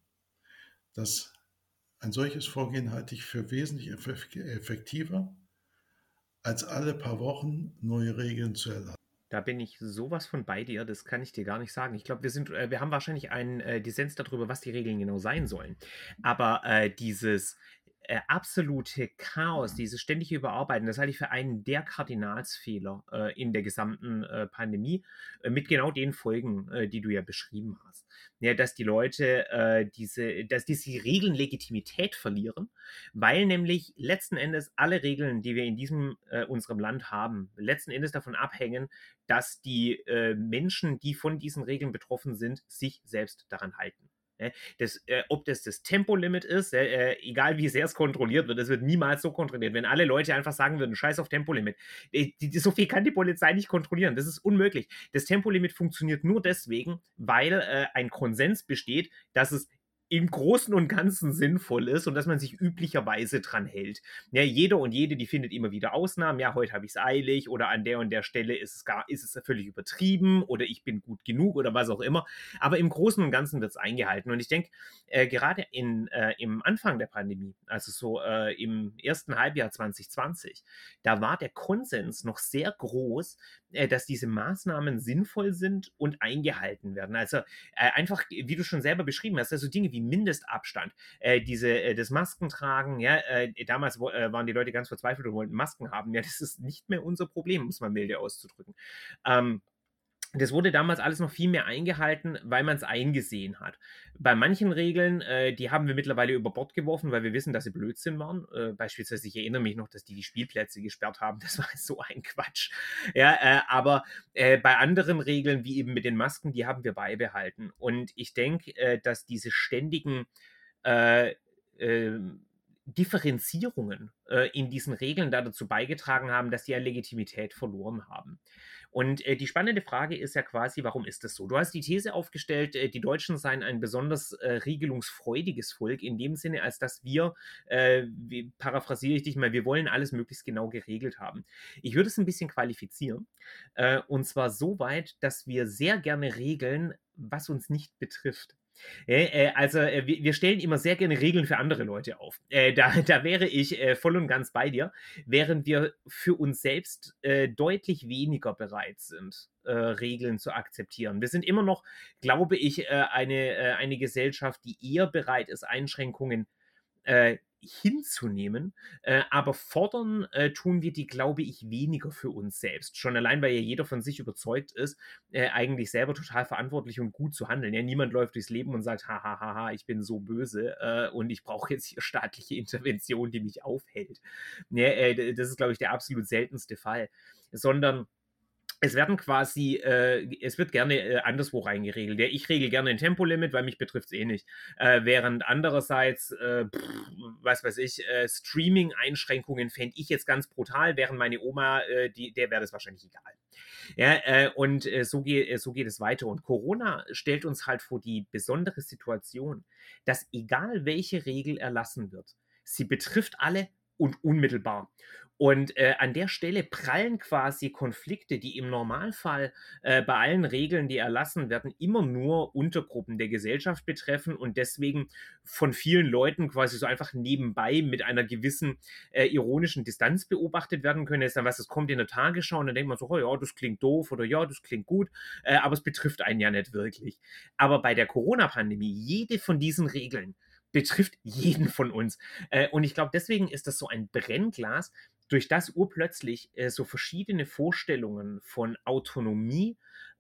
Ein solches Vorgehen halte ich für wesentlich effektiver, als alle paar Wochen neue Regeln zu erlassen. Da bin ich sowas von bei dir, das kann ich dir gar nicht sagen. Ich glaube, wir haben wahrscheinlich einen Dissens darüber, was die Regeln genau sein sollen. Aber dieses absolute Chaos, dieses ständige Überarbeiten, das halte ich für einen der Kardinalsfehler in der gesamten Pandemie, mit genau den Folgen, die du ja beschrieben hast. Ja, dass die Leute dass diese Regeln Legitimität verlieren, weil nämlich letzten Endes alle Regeln, die wir in unserem Land haben, letzten Endes davon abhängen, dass die Menschen, die von diesen Regeln betroffen sind, sich selbst daran halten. Ob das Tempolimit ist, egal wie sehr es kontrolliert wird, es wird niemals so kontrolliert. Wenn alle Leute einfach sagen würden, scheiß auf Tempolimit, so viel kann die Polizei nicht kontrollieren. Das ist unmöglich. Das Tempolimit funktioniert nur deswegen, weil ein Konsens besteht, dass es im Großen und Ganzen sinnvoll ist und dass man sich üblicherweise dran hält. Ja, jeder und jede, die findet immer wieder Ausnahmen. Ja, heute habe ich es eilig oder an der und der Stelle ist es völlig übertrieben oder ich bin gut genug oder was auch immer. Aber im Großen und Ganzen wird es eingehalten. Und ich denke, gerade im Anfang der Pandemie, also so im ersten Halbjahr 2020, da war der Konsens noch sehr groß, dass diese Maßnahmen sinnvoll sind und eingehalten werden. Also einfach, wie du schon selber beschrieben hast, also Dinge wie Mindestabstand, das Maskentragen, ja, damals waren die Leute ganz verzweifelt und wollten Masken haben. Ja, das ist nicht mehr unser Problem, muss man milde auszudrücken. Das wurde damals alles noch viel mehr eingehalten, weil man es eingesehen hat. Bei manchen Regeln, die haben wir mittlerweile über Bord geworfen, weil wir wissen, dass sie Blödsinn waren. Beispielsweise, ich erinnere mich noch, dass die Spielplätze gesperrt haben. Das war so ein Quatsch. Ja, aber bei anderen Regeln, wie eben mit den Masken, die haben wir beibehalten. Und ich denke, dass diese ständigen äh, äh, Differenzierungen in diesen Regeln da dazu beigetragen haben, dass die an Legitimität verloren haben. Und die spannende Frage ist ja quasi, warum ist das so? Du hast die These aufgestellt, die Deutschen seien ein besonders regelungsfreudiges Volk, in dem Sinne, als dass wie paraphrasiere ich dich mal, wir wollen alles möglichst genau geregelt haben. Ich würde es ein bisschen qualifizieren, und zwar so weit, dass wir sehr gerne regeln, was uns nicht betrifft. Wir stellen immer sehr gerne Regeln für andere Leute auf. Da wäre ich voll und ganz bei dir, während wir für uns selbst deutlich weniger bereit sind, Regeln zu akzeptieren. Wir sind immer noch, glaube ich, eine Gesellschaft, die eher bereit ist, Einschränkungen hinzunehmen, aber fordern tun wir die, glaube ich, weniger für uns selbst. Schon allein, weil ja jeder von sich überzeugt ist, eigentlich selber total verantwortlich und gut zu handeln. Ja, niemand läuft durchs Leben und sagt, ha, ha, ha, ha, ich bin so böse und ich brauche jetzt hier staatliche Intervention, die mich aufhält. Ja, das ist, glaube ich, der absolut seltenste Fall. Sondern es wird gerne anderswo reingeregelt. Ja, ich regel gerne ein Tempolimit, weil mich betrifft es eh nicht. Während andererseits, was weiß ich, Streaming-Einschränkungen fände ich jetzt ganz brutal, während meine Oma, der wäre das wahrscheinlich egal. Ja, so geht es weiter. Und Corona stellt uns halt vor die besondere Situation, dass egal welche Regel erlassen wird, sie betrifft alle und unmittelbar. Und an der Stelle prallen quasi Konflikte, die im Normalfall bei allen Regeln, die erlassen werden, immer nur Untergruppen der Gesellschaft betreffen und deswegen von vielen Leuten quasi so einfach nebenbei mit einer gewissen ironischen Distanz beobachtet werden können. Ist dann was, das kommt in der Tagesschau und dann denkt man so, oh ja, das klingt doof oder ja, das klingt gut, aber es betrifft einen ja nicht wirklich. Aber bei der Corona-Pandemie, jede von diesen Regeln betrifft jeden von uns. Und ich glaube, deswegen ist das so ein Brennglas, durch das urplötzlich so verschiedene Vorstellungen von Autonomie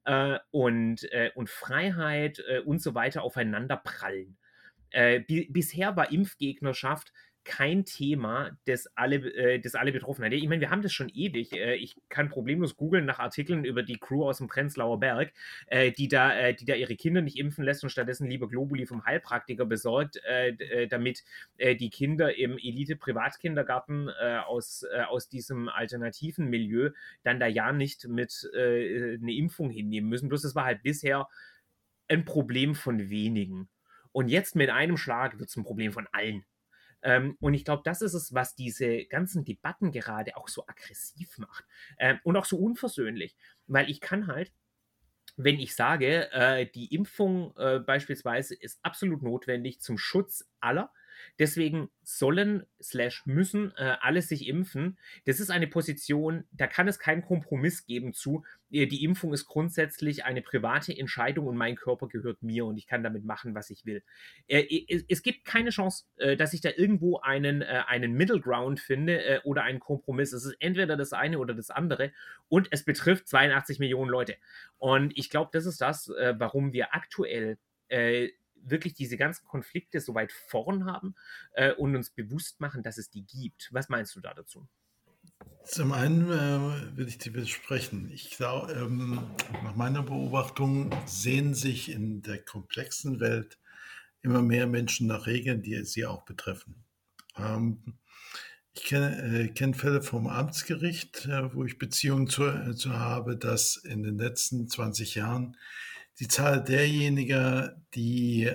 und Freiheit und so weiter aufeinander prallen. Bisher war Impfgegnerschaft kein Thema, das alle betroffen hat. Ich meine, wir haben das schon ewig. Ich kann problemlos googeln nach Artikeln über die Crew aus dem Prenzlauer Berg, die da ihre Kinder nicht impfen lässt und stattdessen lieber Globuli vom Heilpraktiker besorgt, damit die Kinder im Elite-Privatkindergarten aus diesem alternativen Milieu dann da ja nicht mit eine Impfung hinnehmen müssen. Bloß das war halt bisher ein Problem von wenigen. Und jetzt mit einem Schlag wird es ein Problem von allen. Und ich glaube, das ist es, was diese ganzen Debatten gerade auch so aggressiv macht und auch so unversöhnlich. Weil ich kann halt, wenn ich sage, die Impfung beispielsweise ist absolut notwendig zum Schutz aller, deswegen sollen/müssen alle sich impfen. Das ist eine Position, da kann es keinen Kompromiss geben zu, die Impfung ist grundsätzlich eine private Entscheidung und mein Körper gehört mir und ich kann damit machen, was ich will. Es gibt keine Chance, dass ich da irgendwo einen Middle Ground finde oder einen Kompromiss. Es ist entweder das eine oder das andere und es betrifft 82 Millionen Leute. Und ich glaube, das ist das, warum wir aktuell wirklich diese ganzen Konflikte so weit vorn haben und uns bewusst machen, dass es die gibt. Was meinst du da dazu? Zum einen will ich dir widersprechen. Ich glaube, nach meiner Beobachtung sehen sich in der komplexen Welt immer mehr Menschen nach Regeln, die sie auch betreffen. Ähm, ich kenne Fälle vom Amtsgericht, wo ich Beziehungen zu habe, dass in den letzten 20 Jahren die Zahl derjenigen, die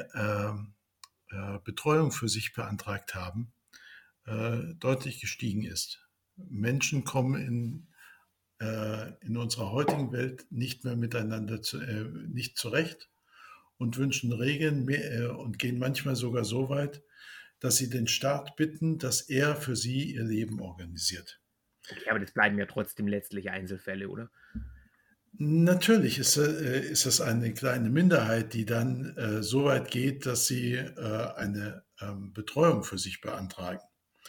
Betreuung für sich beantragt haben, deutlich gestiegen ist. Menschen kommen in unserer heutigen Welt nicht mehr miteinander nicht zurecht und wünschen Regeln und gehen manchmal sogar so weit, dass sie den Staat bitten, dass er für sie ihr Leben organisiert. Okay, aber das bleiben ja trotzdem letztlich Einzelfälle, oder? Natürlich ist das eine kleine Minderheit, die dann so weit geht, dass sie eine Betreuung für sich beantragen.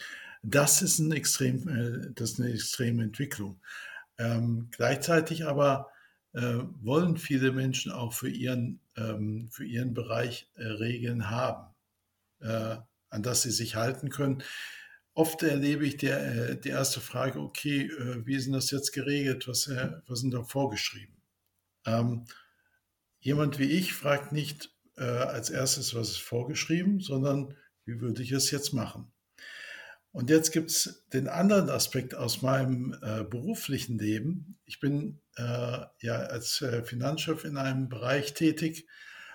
Das ist eine extreme Entwicklung. Gleichzeitig aber wollen viele Menschen auch für ihren Bereich Regeln haben, an das sie sich halten können. Oft erlebe ich die erste Frage, okay, wie ist denn das jetzt geregelt? Was sind da vorgeschrieben? Ähm, Jemand wie ich fragt nicht als erstes, was ist vorgeschrieben, sondern wie würde ich es jetzt machen? Und jetzt gibt es den anderen Aspekt aus meinem beruflichen Leben. Ich bin ja als Finanzchef in einem Bereich tätig,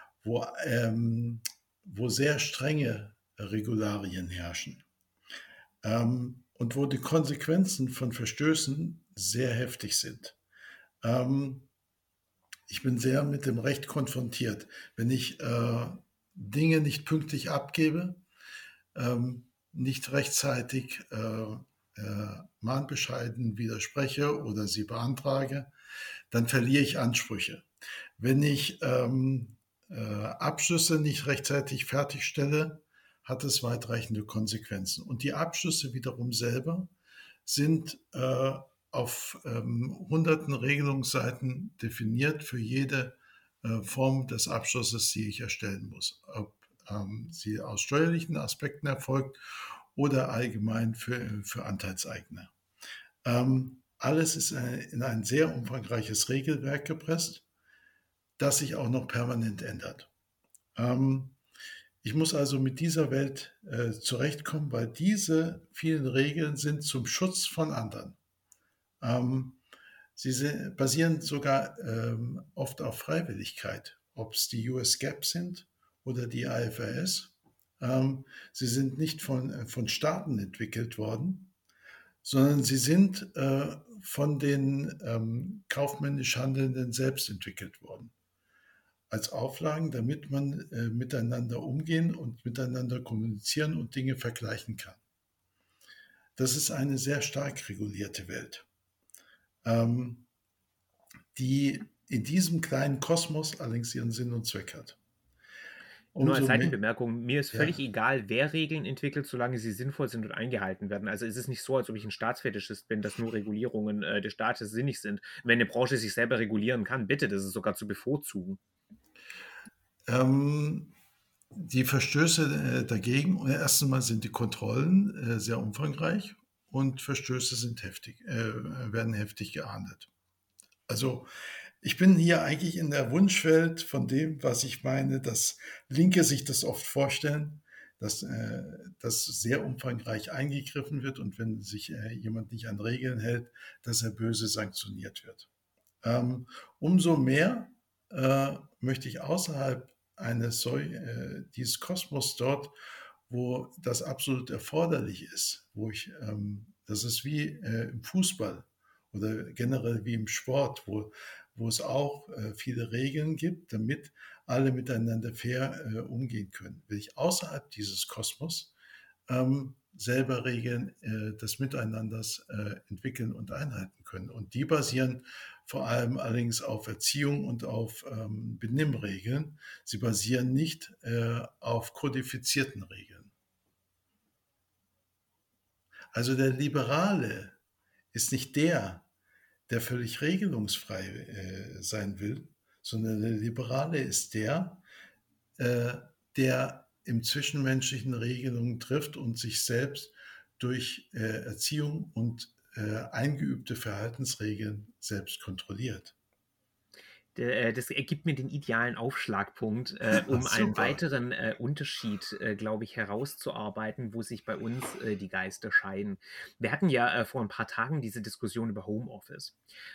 wo sehr strenge Regularien herrschen und wo die Konsequenzen von Verstößen sehr heftig sind. Ähm, Ich bin sehr mit dem Recht konfrontiert. Wenn ich Dinge nicht pünktlich abgebe, nicht rechtzeitig Mahnbescheiden widerspreche oder sie beantrage, dann verliere ich Ansprüche. Wenn ich Abschlüsse nicht rechtzeitig fertigstelle, hat es weitreichende Konsequenzen. Und die Abschlüsse wiederum selber sind auf hunderten Regelungsseiten definiert für jede Form des Abschlusses, die ich erstellen muss. Ob sie aus steuerlichen Aspekten erfolgt oder allgemein für Anteilseigner. Alles ist in ein sehr umfangreiches Regelwerk gepresst, das sich auch noch permanent ändert. Ich muss also mit dieser Welt zurechtkommen, weil diese vielen Regeln sind zum Schutz von anderen. Sie basieren sogar oft auf Freiwilligkeit, ob es die US GAAP sind oder die IFRS. Sie sind nicht von Staaten entwickelt worden, sondern sie sind von den kaufmännisch Handelnden selbst entwickelt worden. Als Auflagen, damit man miteinander umgehen und miteinander kommunizieren und Dinge vergleichen kann. Das ist eine sehr stark regulierte Welt, ähm, die in diesem kleinen Kosmos allerdings ihren Sinn und Zweck hat. Nur als Umso mehr, Seitenbemerkung, mir ist völlig ja, egal, wer Regeln entwickelt, solange sie sinnvoll sind und eingehalten werden. Also es ist nicht so, als ob ich ein Staatsfetischist bin, dass nur Regulierungen des Staates sinnig sind. Wenn eine Branche sich selber regulieren kann, bitte, das ist sogar zu bevorzugen. ähm, die Verstöße dagegen, erstens mal sind die Kontrollen sehr umfangreich und Verstöße sind heftig, werden heftig geahndet. Also ich bin hier eigentlich in der Wunschwelt von dem, was ich meine, dass Linke sich das oft vorstellen, dass sehr umfangreich eingegriffen wird und wenn sich jemand nicht an Regeln hält, dass er böse sanktioniert wird. Umso mehr möchte ich außerhalb dieses Kosmos dort, wo das absolut erforderlich ist, das ist wie im Fußball oder generell wie im Sport, wo es auch viele Regeln gibt, damit alle miteinander fair umgehen können. Will ich außerhalb dieses Kosmos selber Regeln des Miteinanders entwickeln und einhalten können. Und die basieren vor allem allerdings auf Erziehung und auf Benimmregeln. Sie basieren nicht auf kodifizierten Regeln. Also der Liberale ist nicht der völlig regelungsfrei sein will, sondern der Liberale ist äh, der im Zwischenmenschlichen Regelungen trifft und sich selbst durch Erziehung und eingeübte Verhaltensregeln selbst kontrolliert. Das ergibt mir den idealen Aufschlagpunkt, um einen Super. weiteren Unterschied, glaube ich, herauszuarbeiten, wo sich bei uns die Geister scheiden. Wir hatten ja vor ein paar Tagen diese Diskussion über Homeoffice.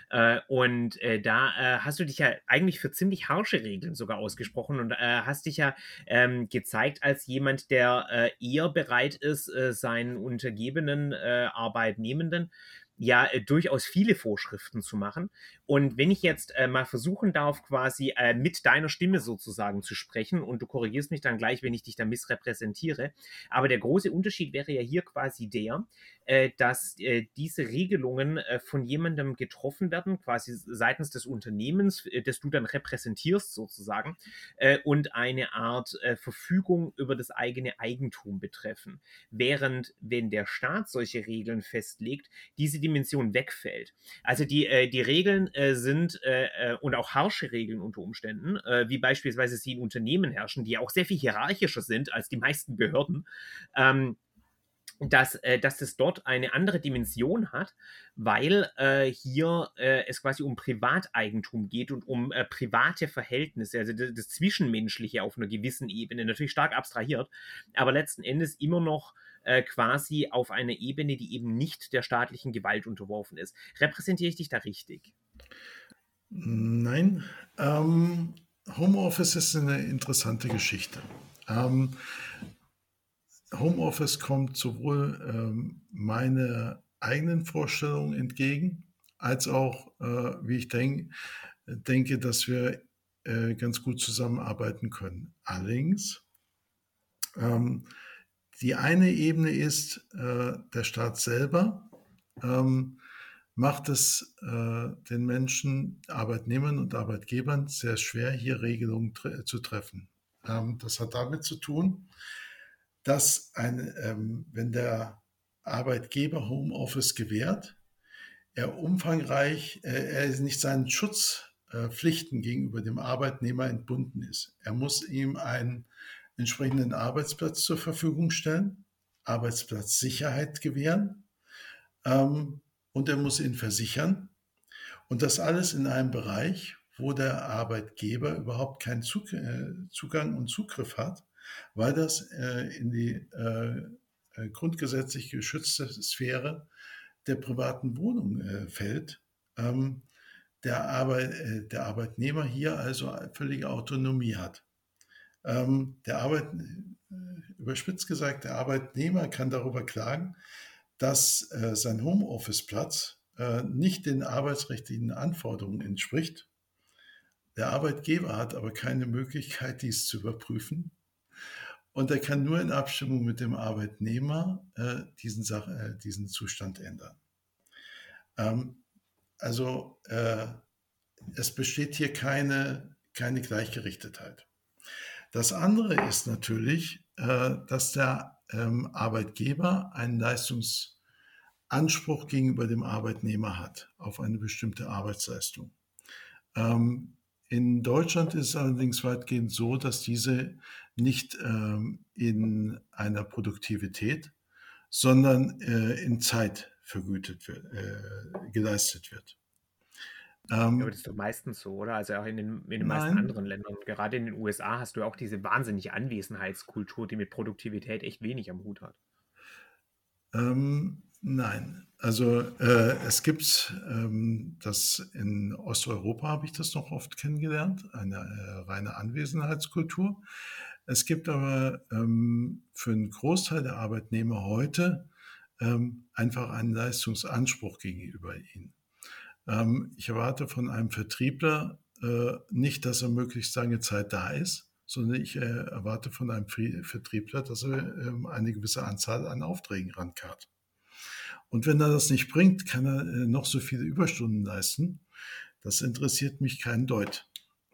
Da hast du dich ja eigentlich für ziemlich harsche Regeln sogar ausgesprochen und hast dich ja gezeigt als jemand, der eher bereit ist, seinen untergebenen Arbeitnehmenden ja durchaus viele Vorschriften zu machen. Und wenn ich jetzt mal versuchen darf, quasi mit deiner Stimme sozusagen zu sprechen, und du korrigierst mich dann gleich, wenn ich dich da missrepräsentiere, aber der große Unterschied wäre ja hier quasi der, dass diese Regelungen von jemandem getroffen werden, quasi seitens des Unternehmens, das du dann repräsentierst sozusagen, und eine Art Verfügung über das eigene Eigentum betreffen. Während, wenn der Staat solche Regeln festlegt, diese Dimension wegfällt. Also die Regeln sind und auch harsche Regeln unter Umständen, wie beispielsweise sie in Unternehmen herrschen, die auch sehr viel hierarchischer sind als die meisten Behörden, dass es dort eine andere Dimension hat, weil hier es quasi um Privateigentum geht und um private Verhältnisse, also das Zwischenmenschliche auf einer gewissen Ebene, natürlich stark abstrahiert, aber letzten Endes immer noch quasi auf einer Ebene, die eben nicht der staatlichen Gewalt unterworfen ist. Repräsentiere ich dich da richtig? Nein, Homeoffice ist eine interessante Geschichte. Ähm, Homeoffice kommt sowohl meine eigenen Vorstellungen entgegen, als auch, wie ich denke, dass wir ganz gut zusammenarbeiten können. Allerdings, ähm, die eine Ebene ist, der Staat selber ähm, macht es den Menschen, Arbeitnehmern und Arbeitgebern sehr schwer, hier Regelungen zu treffen. Das hat damit zu tun, dass wenn der Arbeitgeber Homeoffice gewährt, er nicht seinen Schutzpflichten gegenüber dem Arbeitnehmer entbunden ist. Er muss ihm einen entsprechenden Arbeitsplatz zur Verfügung stellen, Arbeitsplatzsicherheit gewähren ähm, und er muss ihn versichern. Und das alles in einem Bereich, wo der Arbeitgeber überhaupt keinen Zugang und Zugriff hat, weil das in die grundgesetzlich geschützte Sphäre der privaten Wohnung fällt. Ähm, der Arbeitnehmer hier also völlige Autonomie hat. Überspitzt gesagt, der Arbeitnehmer kann darüber klagen, dass sein Homeoffice-Platz nicht den arbeitsrechtlichen Anforderungen entspricht. Der Arbeitgeber hat aber keine Möglichkeit, dies zu überprüfen. Und er kann nur in Abstimmung mit dem Arbeitnehmer diesen Zustand ändern. Also es besteht hier keine Gleichgerichtetheit. Das andere ist natürlich, dass der Arbeitgeber einen Leistungsanspruch gegenüber dem Arbeitnehmer hat auf eine bestimmte Arbeitsleistung. In Deutschland ist es allerdings weitgehend so, dass diese nicht in einer Produktivität, sondern in Zeit geleistet wird. Ja, aber das ist doch meistens so, oder? Also auch in den meisten Nein, anderen Ländern. Gerade in den USA hast du ja auch diese wahnsinnige Anwesenheitskultur, die mit Produktivität echt wenig am Hut hat. nein. Also es gibt das in Osteuropa habe ich das noch oft kennengelernt, eine reine Anwesenheitskultur. Es gibt aber für einen Großteil der Arbeitnehmer heute einfach einen Leistungsanspruch gegenüber ihnen. Ich erwarte von einem Vertriebler nicht, dass er möglichst lange Zeit da ist, sondern ich erwarte von einem Vertriebler, dass er eine gewisse Anzahl an Aufträgen rankarrt. Und wenn er das nicht bringt, kann er noch so viele Überstunden leisten. Das interessiert mich kein Deut.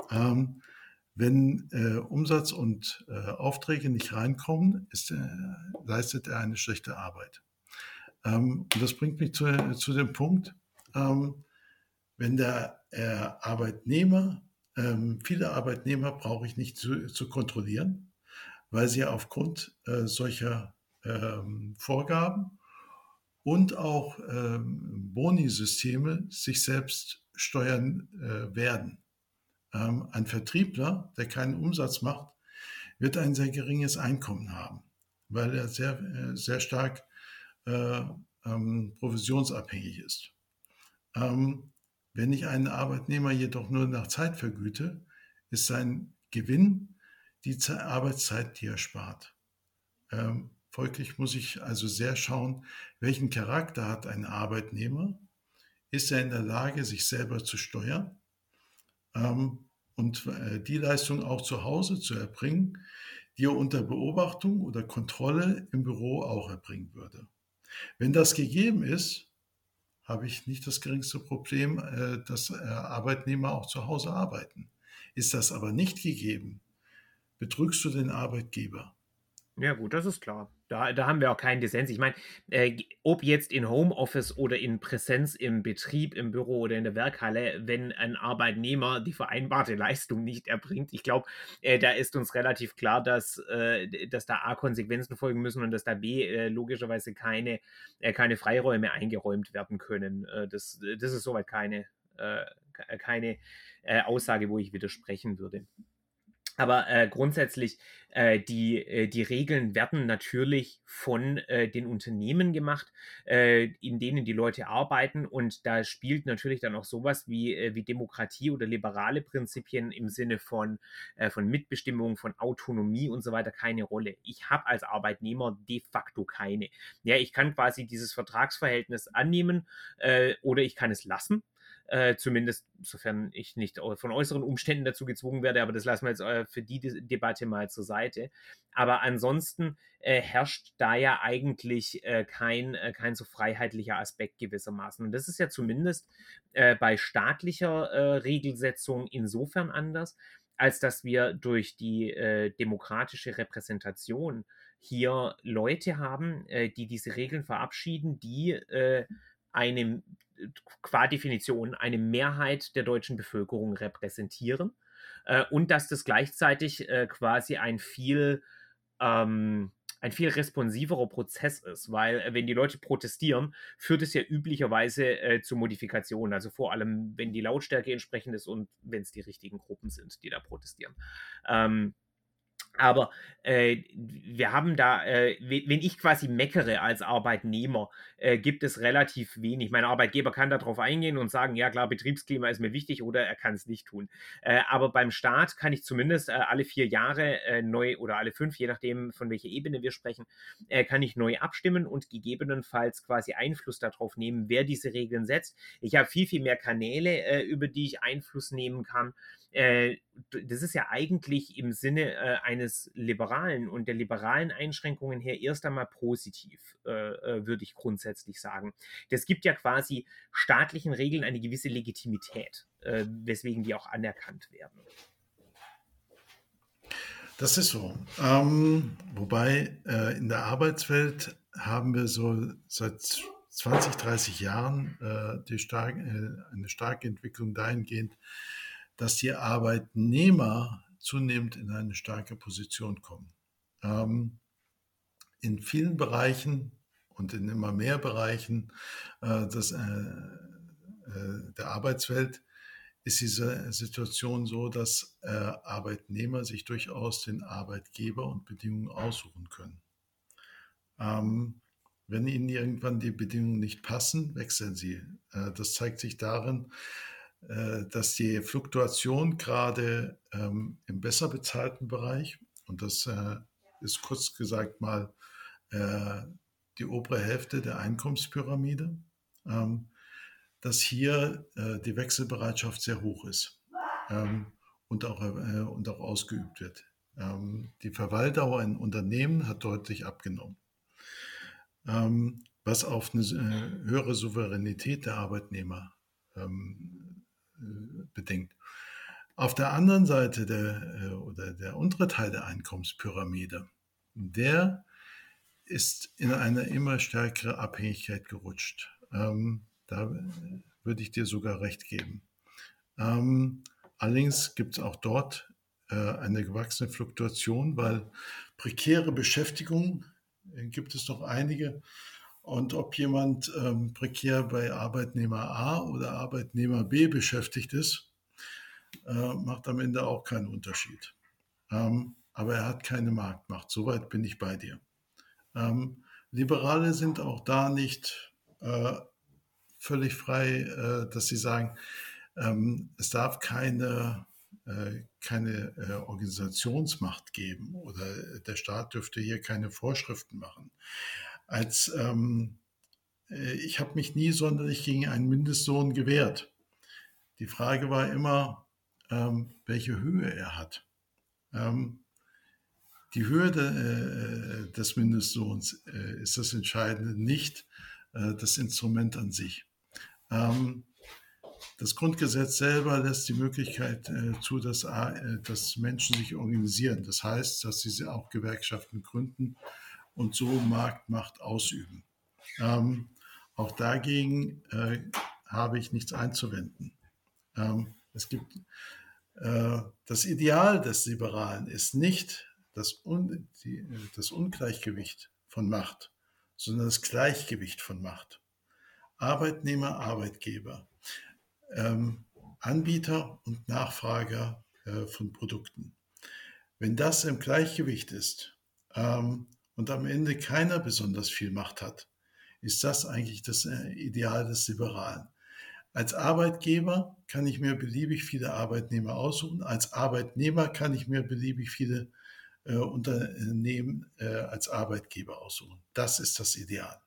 Wenn Umsatz und Aufträge nicht reinkommen, leistet er eine schlechte Arbeit. Und das bringt mich zu dem Punkt, wenn der Arbeitnehmer, viele Arbeitnehmer brauche ich nicht zu kontrollieren, weil sie aufgrund solcher Vorgaben und auch Bonisysteme sich selbst steuern werden. Ein Vertriebler, der keinen Umsatz macht, wird ein sehr geringes Einkommen haben, weil er sehr stark provisionsabhängig ist. Wenn ich einen Arbeitnehmer jedoch nur nach Zeit vergüte, ist sein Gewinn die Arbeitszeit, die er spart. Folglich muss ich also sehr schauen, welchen Charakter hat ein Arbeitnehmer? Ist er in der Lage, sich selber zu steuern und die Leistung auch zu Hause zu erbringen, die er unter Beobachtung oder Kontrolle im Büro auch erbringen würde? Wenn das gegeben ist, habe ich nicht das geringste Problem, dass Arbeitnehmer auch zu Hause arbeiten. Ist das aber nicht gegeben, betrügst du den Arbeitgeber. Ja gut, das ist klar. Da haben wir auch keinen Dissens. Ich meine, ob jetzt in Homeoffice oder in Präsenz im Betrieb, im Büro oder in der Werkhalle, wenn ein Arbeitnehmer die vereinbarte Leistung nicht erbringt, ich glaube, da ist uns relativ klar, dass da A Konsequenzen folgen müssen und dass da B logischerweise keine Freiräume eingeräumt werden können. Das ist soweit keine Aussage, wo ich widersprechen würde. Aber grundsätzlich, die Regeln werden natürlich von den Unternehmen gemacht, in denen die Leute arbeiten. Und da spielt natürlich dann auch sowas wie Demokratie oder liberale Prinzipien im Sinne von Mitbestimmung, von Autonomie und so weiter keine Rolle. Ich habe als Arbeitnehmer de facto keine. Ja, ich kann quasi dieses Vertragsverhältnis annehmen oder ich kann es lassen. Zumindest sofern ich nicht von äußeren Umständen dazu gezwungen werde, aber das lassen wir jetzt für die Debatte mal zur Seite. Aber ansonsten herrscht da ja eigentlich kein so freiheitlicher Aspekt gewissermaßen. Und das ist ja zumindest bei staatlicher Regelsetzung insofern anders, als dass wir durch die demokratische Repräsentation hier Leute haben, die diese Regeln verabschieden, die eine qua Definition eine Mehrheit der deutschen Bevölkerung repräsentieren und dass das gleichzeitig quasi ein viel responsiverer Prozess ist, weil wenn die Leute protestieren, führt es ja üblicherweise zu Modifikationen, also vor allem, wenn die Lautstärke entsprechend ist und wenn es die richtigen Gruppen sind, die da protestieren. Aber wir haben da, wenn ich quasi meckere als Arbeitnehmer, gibt es relativ wenig. Mein Arbeitgeber kann darauf eingehen und sagen, ja klar, Betriebsklima ist mir wichtig, oder er kann es nicht tun. Aber beim Staat kann ich zumindest alle 4 Jahre neu, oder alle 5, je nachdem von welcher Ebene wir sprechen, kann ich neu abstimmen und gegebenenfalls quasi Einfluss darauf nehmen, wer diese Regeln setzt. Ich habe viel, viel mehr Kanäle, über die ich Einfluss nehmen kann. Das ist ja eigentlich im Sinne eines Liberalen und der liberalen Einschränkungen her erst einmal positiv, würde ich grundsätzlich sagen. Das gibt ja quasi staatlichen Regeln eine gewisse Legitimität, weswegen die auch anerkannt werden. Das ist so. Wobei in der Arbeitswelt haben wir so seit 20, 30 Jahren eine starke Entwicklung dahingehend, dass die Arbeitnehmer zunehmend in eine starke Position kommen. In vielen Bereichen und in immer mehr Bereichen der Arbeitswelt ist diese Situation so, dass Arbeitnehmer sich durchaus den Arbeitgeber und Bedingungen aussuchen können. Wenn ihnen irgendwann die Bedingungen nicht passen, wechseln sie. Das zeigt sich darin, dass die Fluktuation gerade im besser bezahlten Bereich, und das ist kurz gesagt mal die obere Hälfte der Einkommenspyramide, dass hier die Wechselbereitschaft sehr hoch ist und auch ausgeübt wird. Die Verweildauer in Unternehmen hat deutlich abgenommen, was auf eine höhere Souveränität der Arbeitnehmer bedingt. Auf der anderen Seite der untere Teil der Einkommenspyramide, der ist in eine immer stärkere Abhängigkeit gerutscht. Da würde ich dir sogar recht geben. Allerdings gibt es auch dort eine gewachsene Fluktuation, weil prekäre Beschäftigung gibt es noch einige. Und ob jemand prekär bei Arbeitnehmer A oder Arbeitnehmer B beschäftigt ist, macht am Ende auch keinen Unterschied. Aber er hat keine Marktmacht. Soweit bin ich bei dir. Liberale sind auch da nicht völlig frei, dass sie sagen, es darf keine Organisationsmacht geben oder der Staat dürfte hier keine Vorschriften machen. Ich habe mich nie sonderlich gegen einen Mindestlohn gewehrt. Die Frage war immer, welche Höhe er hat. Die Höhe des Mindestlohns ist das Entscheidende, nicht das Instrument an sich. Das Grundgesetz selber lässt die Möglichkeit zu, dass Menschen sich organisieren. Das heißt, dass sie auch Gewerkschaften gründen und so Marktmacht ausüben. Auch dagegen habe ich nichts einzuwenden. Es gibt das Ideal des Liberalen ist nicht das Ungleichgewicht von Macht, sondern das Gleichgewicht von Macht. Arbeitnehmer, Arbeitgeber, Anbieter und Nachfrager von Produkten. Wenn das im Gleichgewicht ist und am Ende keiner besonders viel Macht hat, ist das eigentlich das Ideal des Liberalen. Als Arbeitgeber kann ich mir beliebig viele Arbeitnehmer aussuchen. Als Arbeitnehmer kann ich mir beliebig viele Unternehmen als Arbeitgeber aussuchen. Das ist das Ideal.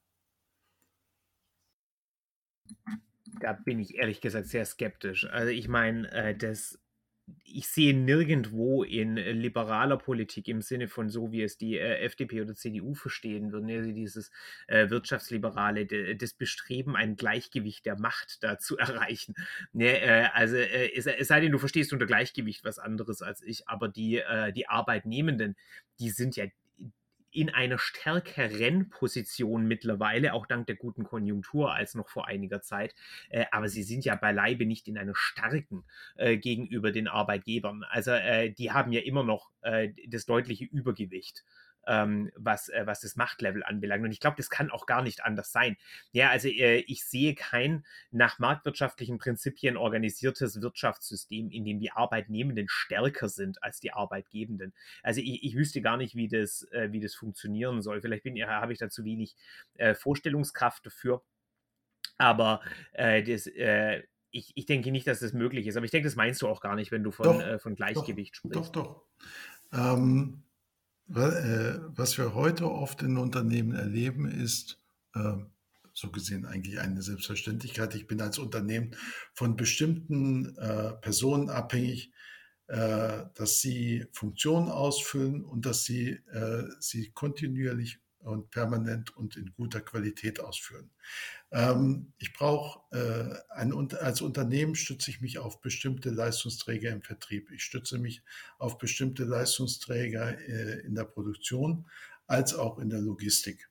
Da bin ich ehrlich gesagt sehr skeptisch. Also ich meine, ich sehe nirgendwo in liberaler Politik im Sinne von so, wie es die FDP oder CDU verstehen würden, also dieses wirtschaftsliberale, das Bestreben, ein Gleichgewicht der Macht da zu erreichen. Ne, es sei denn, du verstehst unter Gleichgewicht was anderes als ich, aber die Arbeitnehmenden, die sind ja in einer stärkeren Position mittlerweile, auch dank der guten Konjunktur, als noch vor einiger Zeit. Aber sie sind ja beileibe nicht in einer starken gegenüber den Arbeitgebern. Also die haben ja immer noch das deutliche Übergewicht. was das Machtlevel anbelangt. Und ich glaube, das kann auch gar nicht anders sein. Ja, also ich sehe kein nach marktwirtschaftlichen Prinzipien organisiertes Wirtschaftssystem, in dem die Arbeitnehmenden stärker sind als die Arbeitgebenden. Also ich wüsste gar nicht, wie das funktionieren soll. Vielleicht habe ich da zu wenig Vorstellungskraft dafür. Aber ich denke nicht, dass das möglich ist. Aber ich denke, das meinst du auch gar nicht, wenn du Doch, von doch, Gleichgewicht doch, sprichst. doch. Was wir heute oft in Unternehmen erleben, ist so gesehen eigentlich eine Selbstverständlichkeit. Ich bin als Unternehmen von bestimmten Personen abhängig, dass sie Funktionen ausfüllen und dass sie kontinuierlich und permanent und in guter Qualität ausführen. Ich brauche als Unternehmen stütze ich mich auf bestimmte Leistungsträger im Vertrieb. Ich stütze mich auf bestimmte Leistungsträger in der Produktion als auch in der Logistik.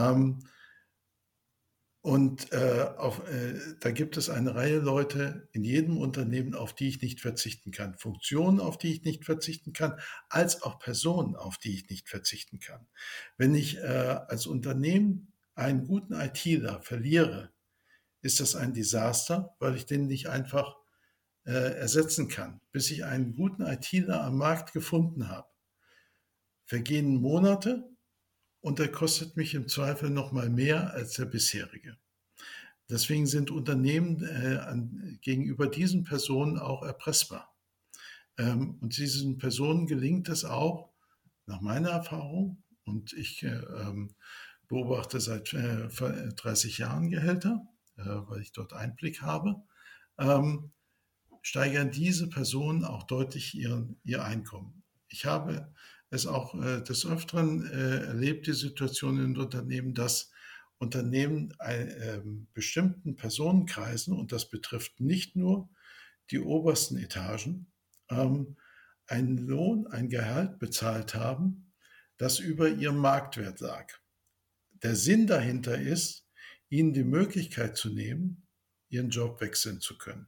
Da gibt es eine Reihe Leute in jedem Unternehmen, auf die ich nicht verzichten kann. Funktionen, auf die ich nicht verzichten kann, als auch Personen, auf die ich nicht verzichten kann. Wenn ich als Unternehmen einen guten ITler verliere, ist das ein Desaster, weil ich den nicht einfach ersetzen kann. Bis ich einen guten ITler am Markt gefunden habe, vergehen Monate und der kostet mich im Zweifel noch mal mehr als der bisherige. Deswegen sind Unternehmen gegenüber diesen Personen auch erpressbar. Und diesen Personen gelingt es auch, nach meiner Erfahrung, und ich beobachte seit 30 Jahren Gehälter, weil ich dort Einblick habe, steigern diese Personen auch deutlich ihr Einkommen. Ich habe es auch des Öfteren erlebt, die Situation in Unternehmen, dass Unternehmen bestimmten Personenkreisen, und das betrifft nicht nur die obersten Etagen, einen Lohn, ein Gehalt bezahlt haben, das über ihrem Marktwert lag. Der Sinn dahinter ist, ihnen die Möglichkeit zu nehmen, ihren Job wechseln zu können.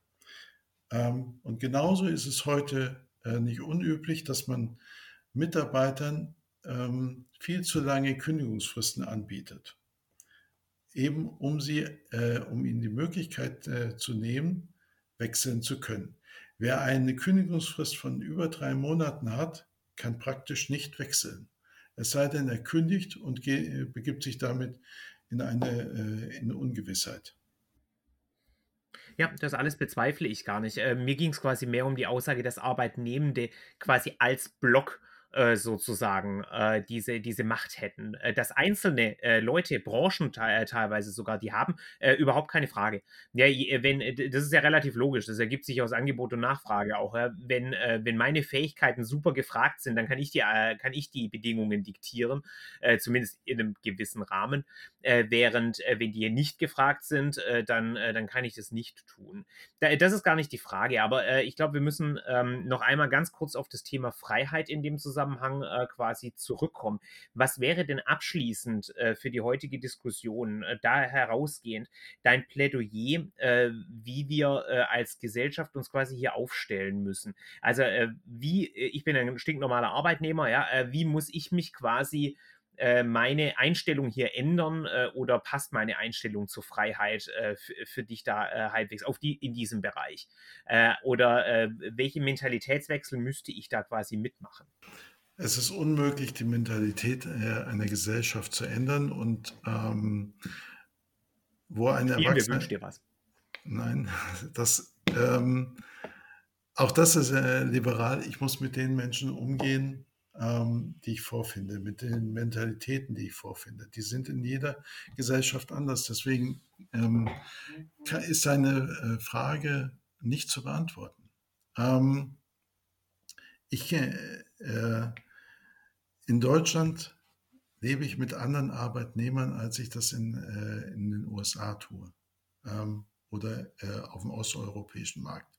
Und genauso ist es heute nicht unüblich, dass man Mitarbeitern viel zu lange Kündigungsfristen anbietet, eben um ihnen die Möglichkeit zu nehmen, wechseln zu können. Wer eine Kündigungsfrist von über 3 Monaten hat, kann praktisch nicht wechseln. Es sei denn, er kündigt und begibt sich damit in eine Ungewissheit. Ja, das alles bezweifle ich gar nicht. Mir ging es quasi mehr um die Aussage, dass Arbeitnehmende quasi als Block sozusagen diese Macht hätten. Dass einzelne Leute, Branchen teilweise sogar, die haben, überhaupt keine Frage. Ja, das ist ja relativ logisch, das ergibt sich aus Angebot und Nachfrage auch. Ja. Wenn meine Fähigkeiten super gefragt sind, dann kann ich die Bedingungen diktieren, zumindest in einem gewissen Rahmen. Während, wenn die nicht gefragt sind, dann kann ich das nicht tun. Das ist gar nicht die Frage, aber ich glaube, wir müssen noch einmal ganz kurz auf das Thema Freiheit in dem Zusammenhang quasi zurückkommen. Was wäre denn abschließend für die heutige Diskussion da herausgehend dein Plädoyer, wie wir als Gesellschaft uns quasi hier aufstellen müssen? Also ich bin ein stinknormaler Arbeitnehmer, ja, wie muss ich mich quasi meine Einstellung hier ändern oder passt meine Einstellung zur Freiheit für dich da halbwegs in diesem Bereich? Oder welche Mentalitätswechsel müsste ich da quasi mitmachen? Es ist unmöglich, die Mentalität einer Gesellschaft zu ändern und wo ein Spielen wir Wünsch Erwachsener, dir was. nein, auch das ist liberal. Ich muss mit den Menschen umgehen, die ich vorfinde, mit den Mentalitäten, die ich vorfinde. Die sind in jeder Gesellschaft anders. Deswegen ist eine Frage nicht zu beantworten. Ich in Deutschland lebe ich mit anderen Arbeitnehmern, als ich das in den USA tue oder auf dem osteuropäischen Markt.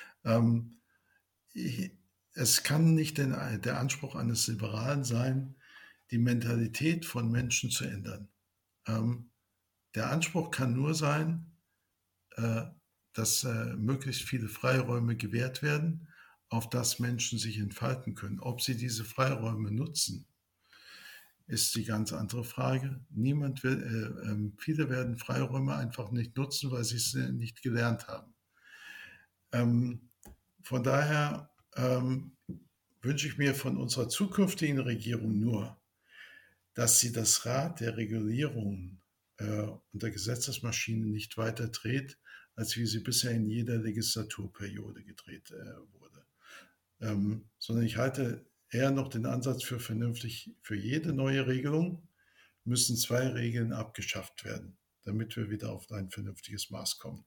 Es kann nicht der Anspruch eines Liberalen sein, die Mentalität von Menschen zu ändern. Der Anspruch kann nur sein, dass möglichst viele Freiräume gewährt werden, auf das Menschen sich entfalten können. Ob sie diese Freiräume nutzen, ist die ganz andere Frage. Viele werden Freiräume einfach nicht nutzen, weil sie es nicht gelernt haben. Von daher wünsche ich mir von unserer zukünftigen Regierung nur, dass sie das Rad der Regulierung und der Gesetzesmaschine nicht weiter dreht, als wie sie bisher in jeder Legislaturperiode gedreht wurde. Sondern ich halte eher noch den Ansatz für vernünftig. Für jede neue Regelung müssen 2 Regeln abgeschafft werden, damit wir wieder auf ein vernünftiges Maß kommen.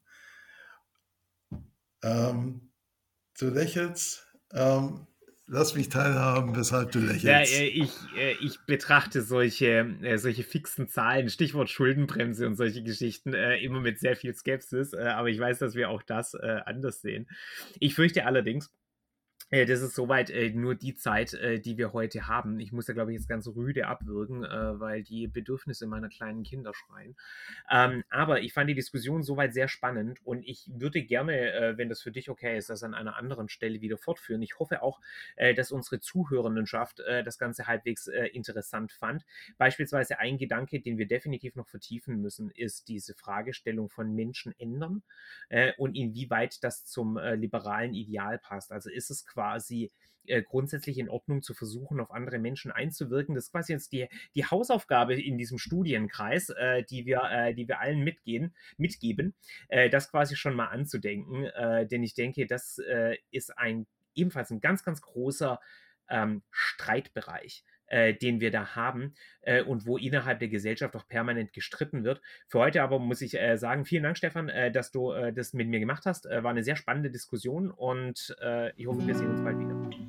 Du lächelst. Lass mich teilhaben, weshalb du lächelst. Ja, ich betrachte solche fixen Zahlen, Stichwort Schuldenbremse und solche Geschichten, immer mit sehr viel Skepsis, aber ich weiß, dass wir auch das anders sehen. Ich fürchte allerdings, das ist soweit nur die Zeit, die wir heute haben. Ich muss ja, glaube ich, jetzt ganz rüde abwürgen, weil die Bedürfnisse meiner kleinen Kinder schreien. Aber ich fand die Diskussion soweit sehr spannend und ich würde gerne, wenn das für dich okay ist, das an einer anderen Stelle wieder fortführen. Ich hoffe auch, dass unsere Zuhörendenschaft das Ganze halbwegs interessant fand. Beispielsweise ein Gedanke, den wir definitiv noch vertiefen müssen, ist diese Fragestellung von Menschen ändern und inwieweit das zum liberalen Ideal passt. Also ist es quasi grundsätzlich in Ordnung zu versuchen, auf andere Menschen einzuwirken. Das ist quasi jetzt die Hausaufgabe in diesem Studienkreis, die wir allen mitgeben, das quasi schon mal anzudenken. Denn ich denke, das ist ebenfalls ein ganz, ganz großer Streitbereich, den wir da haben und wo innerhalb der Gesellschaft auch permanent gestritten wird. Für heute aber muss ich sagen, vielen Dank, Stefan, dass du das mit mir gemacht hast. War eine sehr spannende Diskussion und ich hoffe, wir sehen uns bald wieder.